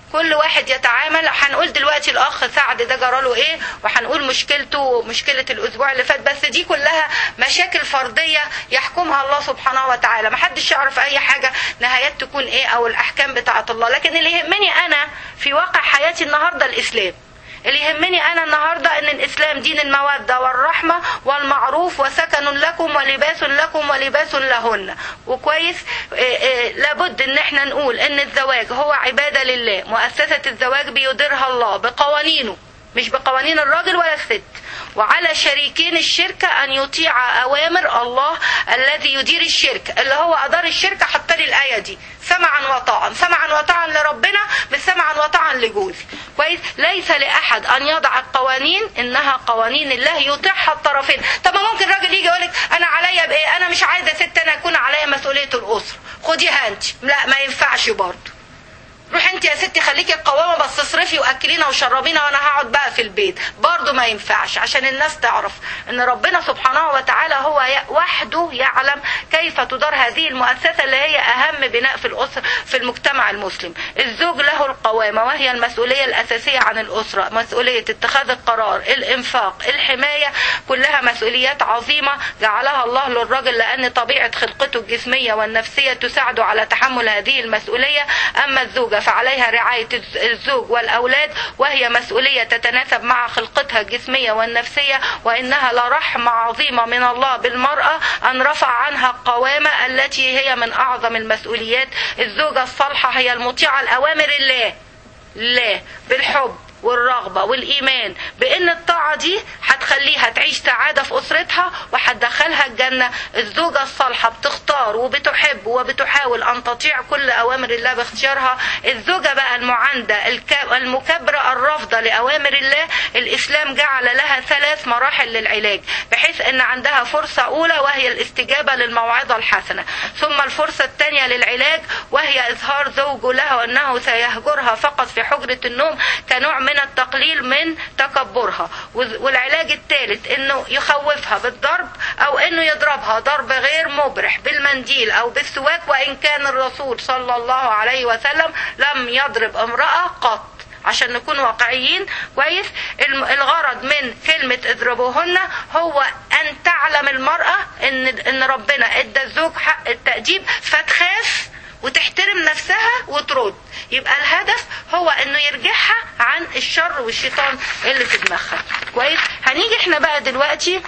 كل واحد يتعامل. هنقول دلوقتي الاخ سعد ده جراله ايه، وهنقول مشكلته مشكله الاسبوع اللي فات، بس دي كلها مشاكل فرديه يحكمها الله سبحانه وتعالى، محدش يعرف اي حاجه نهايات تكون ايه او الاحكام بتاعه الله. لكن اللي يهمني انا في واقع حياتي النهارده الاسلام، اللي يهمني أنا النهاردة أن الإسلام دين المودة والرحمة والمعروف، وسكن لكم ولباس لكم ولباس لهن. وكويس إيه إيه لابد أن احنا نقول أن الزواج هو عبادة لله، مؤسسة الزواج بيديرها الله بقوانينه مش بقوانين الراجل ولا الست، وعلى شريكين الشركة أن يطيع أوامر الله الذي يدير الشركة، اللي هو أدار الشركة حتى لي الآية دي سمعا وطاعا، سمعا وطاعا لربنا مش سمعا وطاعا لجوزي. كويس، ليس لأحد أن يضع القوانين، إنها قوانين الله يطيعها الطرفين. طب ممكن راجل يجي يقولك أنا عليا بإيه، أنا مش عايزة ست أنا أكون عليا مسؤولية الأسرة، خديها أنت. لا، ما ينفعش برضه. روح انت يا ستي خليكي القوامه بس تصرفي واكلينا وشربينا وانا هقعد بقى في البيت، برضه ما ينفعش، عشان الناس تعرف ان ربنا سبحانه وتعالى هو وحده يعلم كيف تدار هذه المؤسسه اللي هي اهم بناء في الاسره في المجتمع المسلم. الزوج له القوامه وهي المسؤوليه الاساسيه عن الاسره، مسؤوليه اتخاذ القرار، الانفاق، الحمايه، كلها مسؤوليات عظيمه جعلها الله للرجل، لان طبيعه خلقته الجسميه والنفسيه تساعده على تحمل هذه المسؤوليه. اما الزوجه فعليها رعاية الزوج والأولاد، وهي مسؤولية تتناسب مع خلقتها الجسمية والنفسية، وإنها لرحمة عظيمة من الله بالمرأة أن رفع عنها القوامة التي هي من أعظم المسؤوليات. الزوجة الصالحة هي المطيعة لأوامر الله الله بالحب والرغبة والإيمان بأن الطاعة دي هتخليها تعيش سعادة في أسرتها وهتدخلها الجنة. الزوجة الصالحة بتختار وبتحب وبتحاول أن تطيع كل أوامر الله باختيارها. الزوجة بقى المعاندة المكبرة الرافضة لأوامر الله، الإسلام جعل لها ثلاث مراحل للعلاج، بحيث أن عندها فرصة أولى وهي الاستجابة للموعظة الحسنة، ثم الفرصة الثانية للعلاج وهي إظهار زوجه له أنه سيهجرها فقط في حجرة النوم كنوع من التقليل من تكبرها، والعلاج الثالث انه يخوفها بالضرب او انه يضربها ضرب غير مبرح بالمنديل او بالسواك، وان كان الرسول صلى الله عليه وسلم لم يضرب امرأة قط، عشان نكون واقعيين. كويس، الغرض من كلمة اضربوهن هو ان تعلم المرأة ان ان ربنا ادى الزوج حق التأديب فتخاف وتحترم نفسها وترد. يبقى الهدف هو انه يرجعها عن الشر والشيطان اللي في دماغها. كويس، هنيجي احنا بقى دلوقتي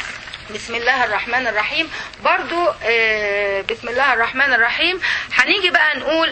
بسم الله الرحمن الرحيم برضو آه بسم الله الرحمن الرحيم هنيجي بقى نقول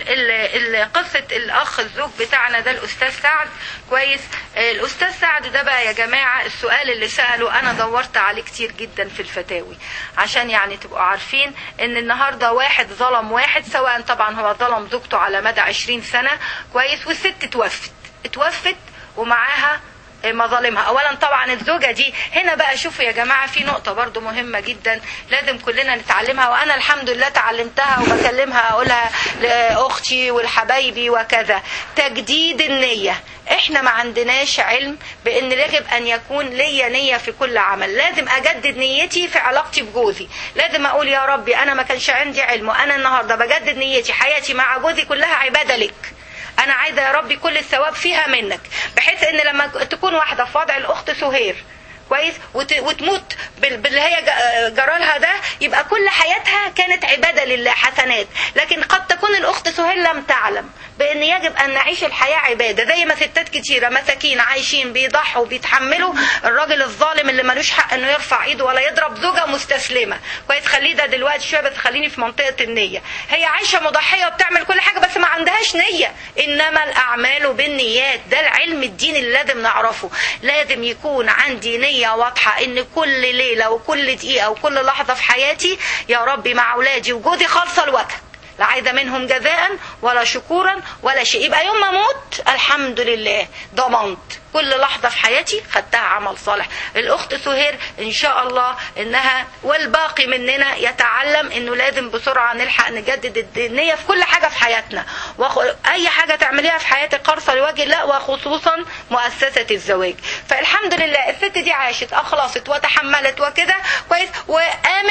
قصة الأخ الزوج بتاعنا ده الأستاذ سعد. كويس، آه الأستاذ سعد ده بقى يا جماعة السؤال اللي سأله أنا دورت عليه كتير جدا في الفتاوي، عشان يعني تبقوا عارفين ان النهاردة واحد ظلم واحد، سواء طبعا هو ظلم زوجته على مدى عشرين سنة. كويس، والست توفت اتوفت ومعاها مظالمها. اولا طبعا الزوجة دي هنا بقى شوفوا يا جماعة في نقطة برضو مهمة جدا لازم كلنا نتعلمها، وانا الحمد لله تعلمتها وبكلمها اقولها لاختي والحبايبي وكذا. تجديد النية، احنا ما عندناش علم بان يجب ان يكون ليا نية في كل عمل، لازم اجدد نيتي في علاقتي بجوزي، لازم اقول يا ربي انا ما كانش عندي علم وانا النهاردة بجدد نيتي، حياتي مع جوزي كلها عبادة لك، انا عايزة يا ربي كل الثواب فيها منك، بحيث ان لما تكون واحدة في وضع الاخت سهير كويس وتموت باللي هي جرالها ده، يبقى كل حياتها كانت عبادة لله حسنات. لكن قد تكون الاخت سهير لم تعلم بان يجب ان نعيش الحياة عبادة، زي ما ستات كتيرة مساكين عايشين بيضحوا وبيتحملوا، الراجل الظالم اللي ملوش حق انه يرفع ايده ولا يضرب زوجة مستسلمة. كويس، خليه ده دلوقتي شوية بس خليني في منطقة النية. هي عايشة مضحية وبتعمل كل حاجة بس ما عندهاش نية، انما الاعمال بالنيات، ده العلم الدين اللي لازم نعرفه. لازم يكون عندي نية واضحة ان كل ليلة وكل دقيقة وكل لحظة في حياتي يا ربي مع اولادي وجوزي خالصة لوجهك، لا عايزة منهم جزاء ولا شكورا ولا شيء. يبقى يوم ما اموت الحمد لله ضمنت كل لحظة في حياتي خدتها عمل صالح. الأخت سهير إن شاء الله إنها والباقي مننا يتعلم إنه لازم بسرعة نلحق نجدد النية في كل حاجة في حياتنا، وأي حاجة تعمليها في حياتك قرصة لوجه الله، وخصوصا مؤسسة الزواج. فالحمد لله الست دي عاشت أخلصت وتحملت وكده كويس، وقامت بمسؤولية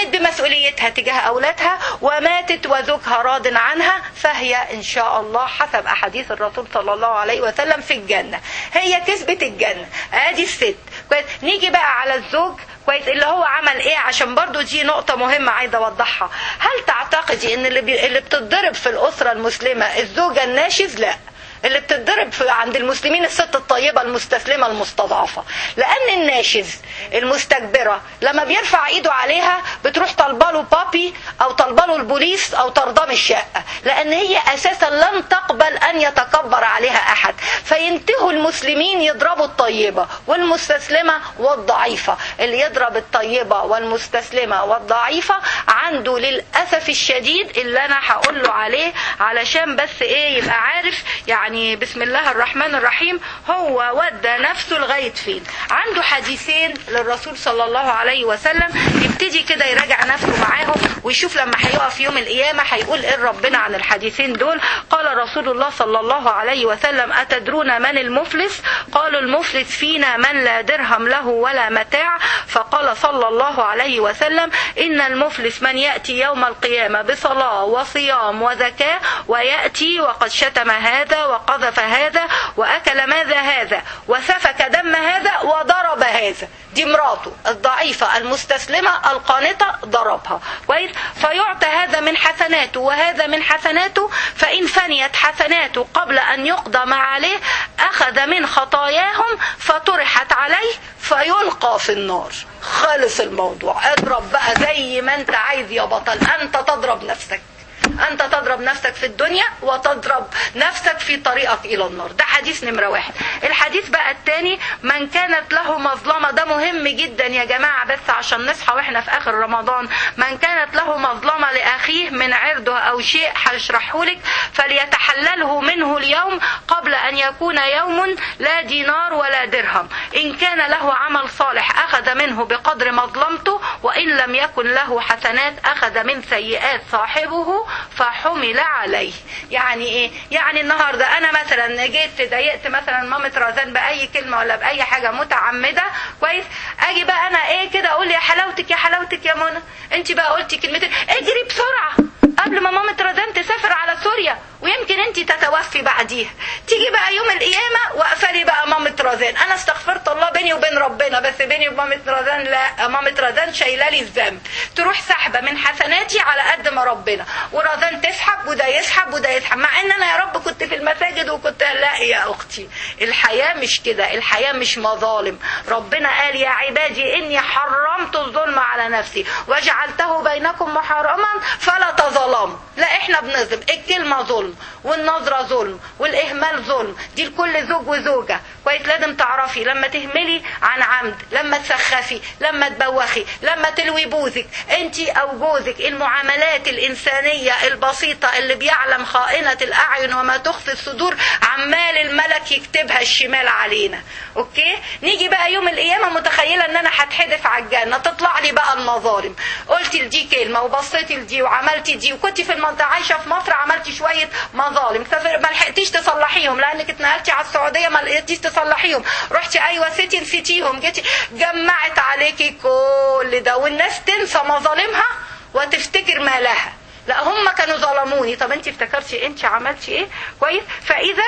مسؤوليتها تجاه أولادها وماتت وزوجها راض عنها، فهي إن شاء الله حسب أحاديث الرسول صلى الله عليه وسلم في الجنة، هي كسبت الجنة. ادي الست. كويس. نيجي بقى على الزوج، كويس، اللي هو عمل ايه، عشان برضو دي نقطة مهمة عايزة اوضحها. هل تعتقدي ان اللي, بي... اللي بتتضرب في الأسرة المسلمة الزوجة الناشز؟ لا، اللي بتتضرب عند المسلمين الست الطيبة المستسلمة المستضعفة، لأن الناشز المستكبرة لما بيرفع ايده عليها بتروح طالباله بابي أو طالباله البوليس أو طردام الشقة، لأن هي أساسا لن تقبل أن يتكبر عليها أحد، فينتهوا المسلمين يضربوا الطيبة والمستسلمة والضعيفة. اللي يضرب الطيبة والمستسلمة والضعيفة عنده للأسف الشديد اللي أنا هقول له عليه، علشان بس إيه يبقى عارف يعني بسم الله الرحمن الرحيم هو ودى نفسه لغاية فين. عنده حديثين للرسول صلى الله عليه وسلم، يبتدي كده يراجع نفسه معاهم ويشوف لما هيقف يوم القيامة هيقول ايه ربنا عن الحديثين دول. قال رسول الله صلى الله عليه وسلم: أتدرون من المفلس؟ قالوا: المفلس فينا من لا درهم له ولا متاع. فقال صلى الله عليه وسلم: إن المفلس من يأتي يوم القيامة بصلاة وصيام وزكاة ويأتي وقد شتم هذا وقذف هذا وأكل ماذا هذا وسفك دم هذا وضرب هذا. دي مراته الضعيفة المستسلمة القانطة ضربها، كويس. فيعطى هذا من حسناته وهذا من حسناته، فإن فنيت حسناته قبل أن يقضى ما عليه أخذ من خطاياهم فطرحت عليه فيلقى في النار. خلص الموضوع. اضرب بقى زي ما انت عايز يا بطل. أنت تضرب نفسك، أنت تضرب نفسك في الدنيا وتضرب نفسك في طريقك إلى النار. ده حديث نمرة واحد. الحديث بقى الثاني: من كانت له مظلمة. ده مهم جدا يا جماعة بس عشان نصحى وإحنا في آخر رمضان. من كانت له مظلمة لأخيه من عرضه أو شيء هشرحه لك، فليتحلله منه اليوم قبل أن يكون يوم لا دينار ولا درهم. إن كان له عمل صالح أخذ منه بقدر مظلمته، وإن لم يكن له حسنات أخذ من سيئات صاحبه فحمل عليه. يعني ايه؟ يعني النهارده انا مثلا جيت ضايقت مثلا مامة رزان باي كلمه ولا باي حاجه متعمده، كويس، اجي بقى انا ايه كده اقول يا حلاوتك يا حلاوتك يا منى، انت بقى قلتي كلمتين، اجري بسرعه قبل ما مامة رزان تسافر على سوريا ويمكن انت تتوفي بعديها. تيجي بقى يوم القيامه واقفلي بقى مامة رزان. انا استغفرت الله بيني وبين ربنا، بس بيني وبين مامة رزان لا، مامة رزان شايله لي الذنب، تروح سحبه من حسناتي على قد ما ربنا، ورزان تسحب وده يسحب وده يسحب، مع ان انا يا رب كنت في المساجد وكنت لا يا اختي. الحياه مش كده، الحياه مش مظالم. ربنا قال: يا عبادي اني حرمت الظلم على نفسي وجعلته بينكم محرما فلا تظلموا. لا، احنا بنظلم. الكلمه ظلم، والنظره ظلم، والاهمال ظلم. دي لكل زوج وزوجه، كويس. لازم تعرفي لما تهملي عن عمد، لما تسخفي، لما تبوخي، لما تلوي بوزك انت او جوزك، المعاملات الانسانيه البسيطه اللي بيعلم خائنه الاعين وما تخفي الصدور عمال الملك يكتبها الشمال علينا. اوكي. نيجي بقى يوم القيامه متخيله ان انا هتحدف على الجنه، تطلع لي بقى المظالم. قلتي لدي كلمه وبصيتي لدي وعملتي دي، وكنتي في المنطقه عايشه في مصر عملتي شويه مظالم، ما لحقتيش تصلحيهم لانك اتنقلتي على السعوديه ما لقيتيش تصلحيهم، رحتي ايوه ستي نسيتيهم، جيتي جمعت عليكي كل ده، والناس تنسى مظالمها وتفتكر ما لها. لا، هم كانوا ظلموني. طب انت افتكرتي انت عملتي ايه؟ كويس. فاذا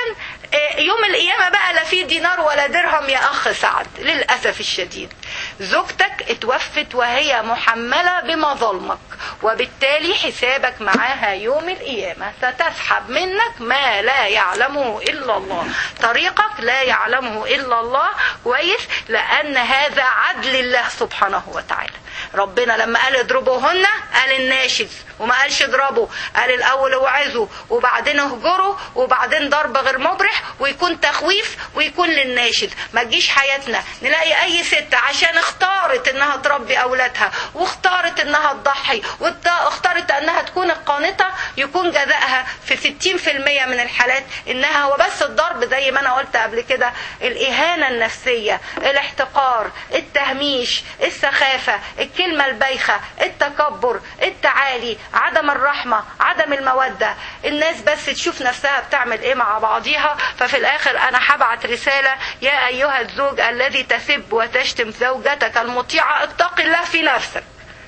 يوم القيامه بقى لا في دينار ولا درهم يا اخ سعد. للاسف الشديد زوجتك اتوفت وهي محمله بمظالمك، وبالتالي حسابك معاها يوم القيامه ستسحب منك ما لا يعلمه الا الله، طريقك لا يعلمه الا الله، كويس، لان هذا عدل الله سبحانه وتعالى. ربنا لما قال اضربوهن قال الناشز، وما قالش اضربوا، قال الاول اوعظوا وبعدين اهجروا وبعدين ضرب غير مبرح ويكون تخويف ويكون للناشز. ما تجيش حياتنا نلاقي اي ست عشان اختارت انها تربي اولادها واختارت انها تضحي واختارت انها تكون القانطه يكون جزائها في ستين في المية من الحالات انها هو بس الضرب، زي ما انا قلت قبل كده، الاهانه النفسيه، الاحتقار، التهميش، السخافه، الكلمه البايخه، التكبر، التعالي، عدم الرحمه، عدم الموده. الناس بس تشوف نفسها بتعمل ايه مع بعضيها. ففي الاخر انا هبعت رساله: يا ايها الزوج الذي تسب وتشتم زوجتك المطيعه اتق الله في نفسك.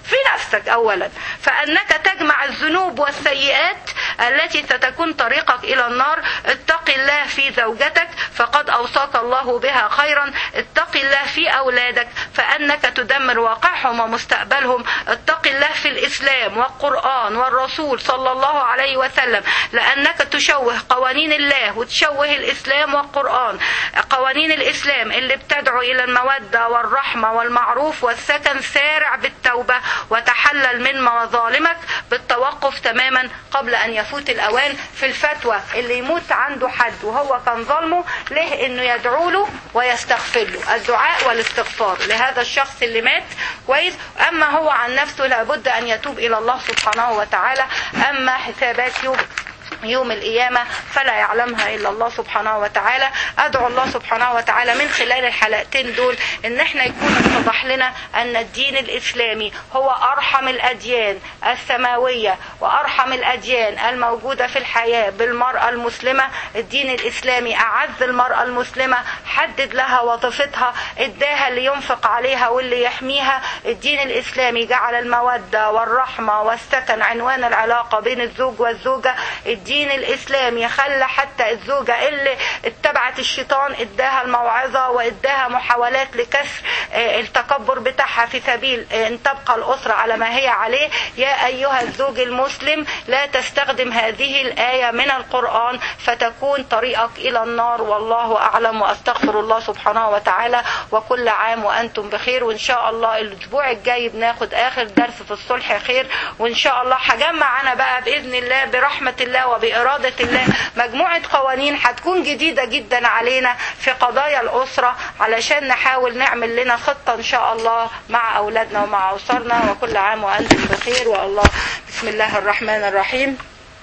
في نفسك أولا، فأنك تجمع الذنوب والسيئات التي ستكون طريقك إلى النار. اتق الله في زوجتك فقد أوصاك الله بها خيرا. اتق الله في أولادك فأنك تدمر واقعهم ومستقبلهم. اتق الله في الإسلام والقرآن والرسول صلى الله عليه وسلم، لأنك تشوه قوانين الله وتشوه الإسلام والقرآن. قوانين الإسلام اللي بتدعو إلى المودة والرحمة والمعروف والسكن، سارع بالتوبة وتحلل من مظالمك بالتوقف تماما قبل أن يفوت الأوان. في الفتوى اللي يموت عنده حد وهو كان ظلمه، له إنه يدعو له ويستغفر له، الدعاء والاستغفار لهذا الشخص اللي مات كويس. أما هو عن نفسه لابد أن يتوب إلى الله سبحانه وتعالى. أما حسابات يوم يوم القيامة فلا يعلمها إلا الله سبحانه وتعالى. أدعو الله سبحانه وتعالى من خلال الحلقتين دول إن احنا يكون اتضح لنا أن الدين الإسلامي هو أرحم الأديان السماوية وأرحم الأديان الموجودة في الحياة بالمرأة المسلمة. الدين الإسلامي أعز المرأة المسلمة، حدد لها وظيفتها، اداها اللي ينفق عليها واللي يحميها. الدين الإسلامي جعل المودة والرحمة والسكن عنوان العلاقة بين الزوج والزوجة. الدين الإسلامي خلى حتى الزوجة اللي اتبعت الشيطان اداها الموعظة واداها محاولات لكسر التكبر بتاعها في سبيل ان تبقى الأسرة على ما هي عليه. يا أيها الزوج المسلم لا تستخدم هذه الآية من القرآن فتكون طريقك إلى النار، والله أعلم. وأستغفر الله سبحانه وتعالى، وكل عام وأنتم بخير. وإن شاء الله الأسبوع الجاي بناخد آخر درس في الصلح خير، وإن شاء الله هجمع أنا بقى بإذن الله برحمة الله وبإرادة الله مجموعة قوانين هتكون جديدة جدا علينا في قضايا الأسرة، علشان نحاول نعمل لنا خطة إن شاء الله مع أولادنا ومع أسرنا. وكل عام وأنتم بخير. والله بسم الله الرحمن الرحيم.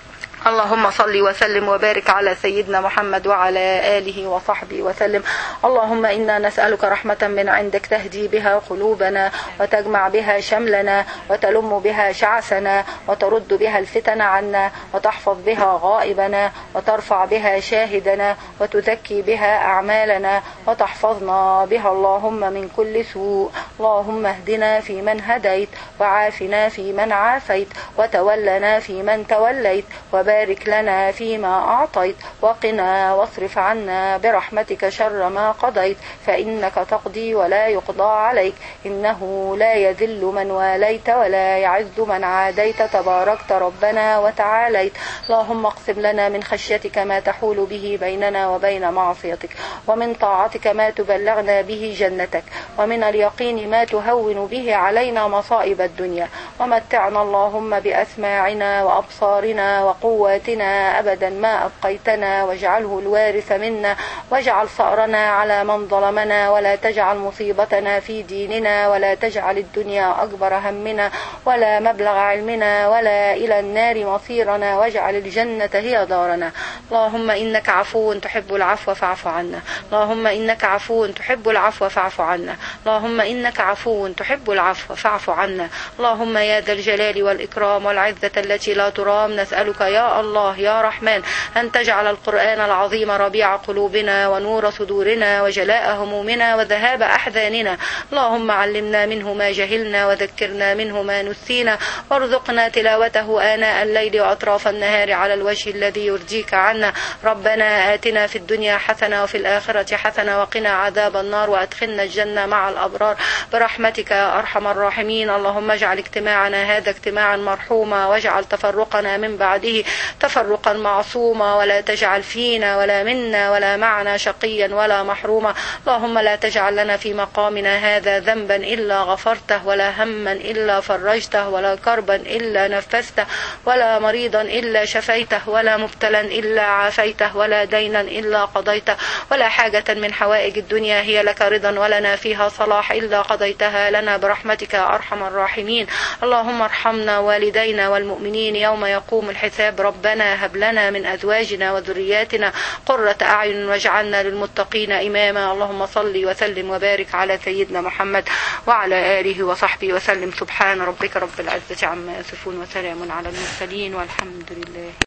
اللهم صل وسلم وبارك على سيدنا محمد وعلى آله وصحبه وسلم. اللهم إنا نسألك رحمة من عندك تهدي بها قلوبنا وتجمع بها شملنا وتلم بها شعثنا وترد بها الفتن عنا وتحفظ بها غائبنا وترفع بها شاهدنا وتزكي بها أعمالنا وتحفظنا بها اللهم من كل سوء. اللهم اهدنا في من هديت وعافنا في من عافيت وتولنا في من توليت وبارك لنا فيما أعطيت وقنا واصرف عنا برحمتك شر ما قضيت، فإنك تقضي ولا يقضى عليك، إنه لا يذل من واليت ولا يعز من عاديت، تباركت ربنا وتعاليت. اللهم اقسم لنا من خشيتك ما تحول به بيننا وبين معصيتك، ومن طاعتك ما تبلغنا به جنتك، ومن اليقين ما تهون به علينا مصائب الدنيا، ومتعنا اللهم بأسماعنا وأبصارنا وقوتنا أبدا ما أبقيتنا، واجعله الوارث منا، واجعل ثأرنا على من ظلمنا، ولا تجعل مصيبتنا في ديننا، ولا تجعل الدنيا أكبر همنا ولا مبلغ علمنا ولا إلى النار مصيرنا، واجعل الجنة هي دارنا. اللهم إنك عفو تحب العفو فاعف عنا. اللهم إنك عفو تحب العفو فاعف عنا. اللهم إنك عفو تحب العفو فاعف عنا. اللهم يا ذا الجلال والإكرام والعزة التي لا ترام، نسألك يا الله يا رحمن أن تجعل القرآن العظيم ربيع قلوبنا ونور صدورنا وجلاء همومنا وذهاب أحزاننا. اللهم علمنا منه ما جهلنا وذكرنا منه ما نسينا، وارزقنا تلاوته آناء الليل وأطراف النهار على الوجه الذي يرضيك عنا. ربنا آتنا في الدنيا حسنة وفي الآخرة حسنة وقنا عذاب النار، وأدخلنا الجنة مع الأبرار برحمتك يا أرحم الراحمين. اللهم اجعل اجتماعنا هذا اجتماعا مرحوما، واجعل تفرقنا من بعده تفرقا معصوما، ولا تجعل فينا ولا منا ولا معنا شقيا ولا محروما. اللهم لا تجعل لنا في مقامنا هذا ذنبا إلا غفرته، ولا هما إلا فرجته، ولا كربا إلا نفسته، ولا مريضا إلا شفيته، ولا مبتلا إلا عافيته، ولا دينا إلا قضيته، ولا حاجة من حوائج الدنيا هي لك رضا ولنا فيها صلاح إلا قضيتها لنا برحمتك يا أرحم الراحمين. اللهم ارحمنا والدينا والمؤمنين يوم يقوم الحساب. ربنا هب لنا من أزواجنا وذرياتنا قرة أعين واجعلنا للمتقين إماما. اللهم صل وسلم وبارك على سيدنا محمد وعلى آله وصحبه وسلم. سبحان ربك رب العزة عما يصفون وسلام على المرسلين والحمد لله.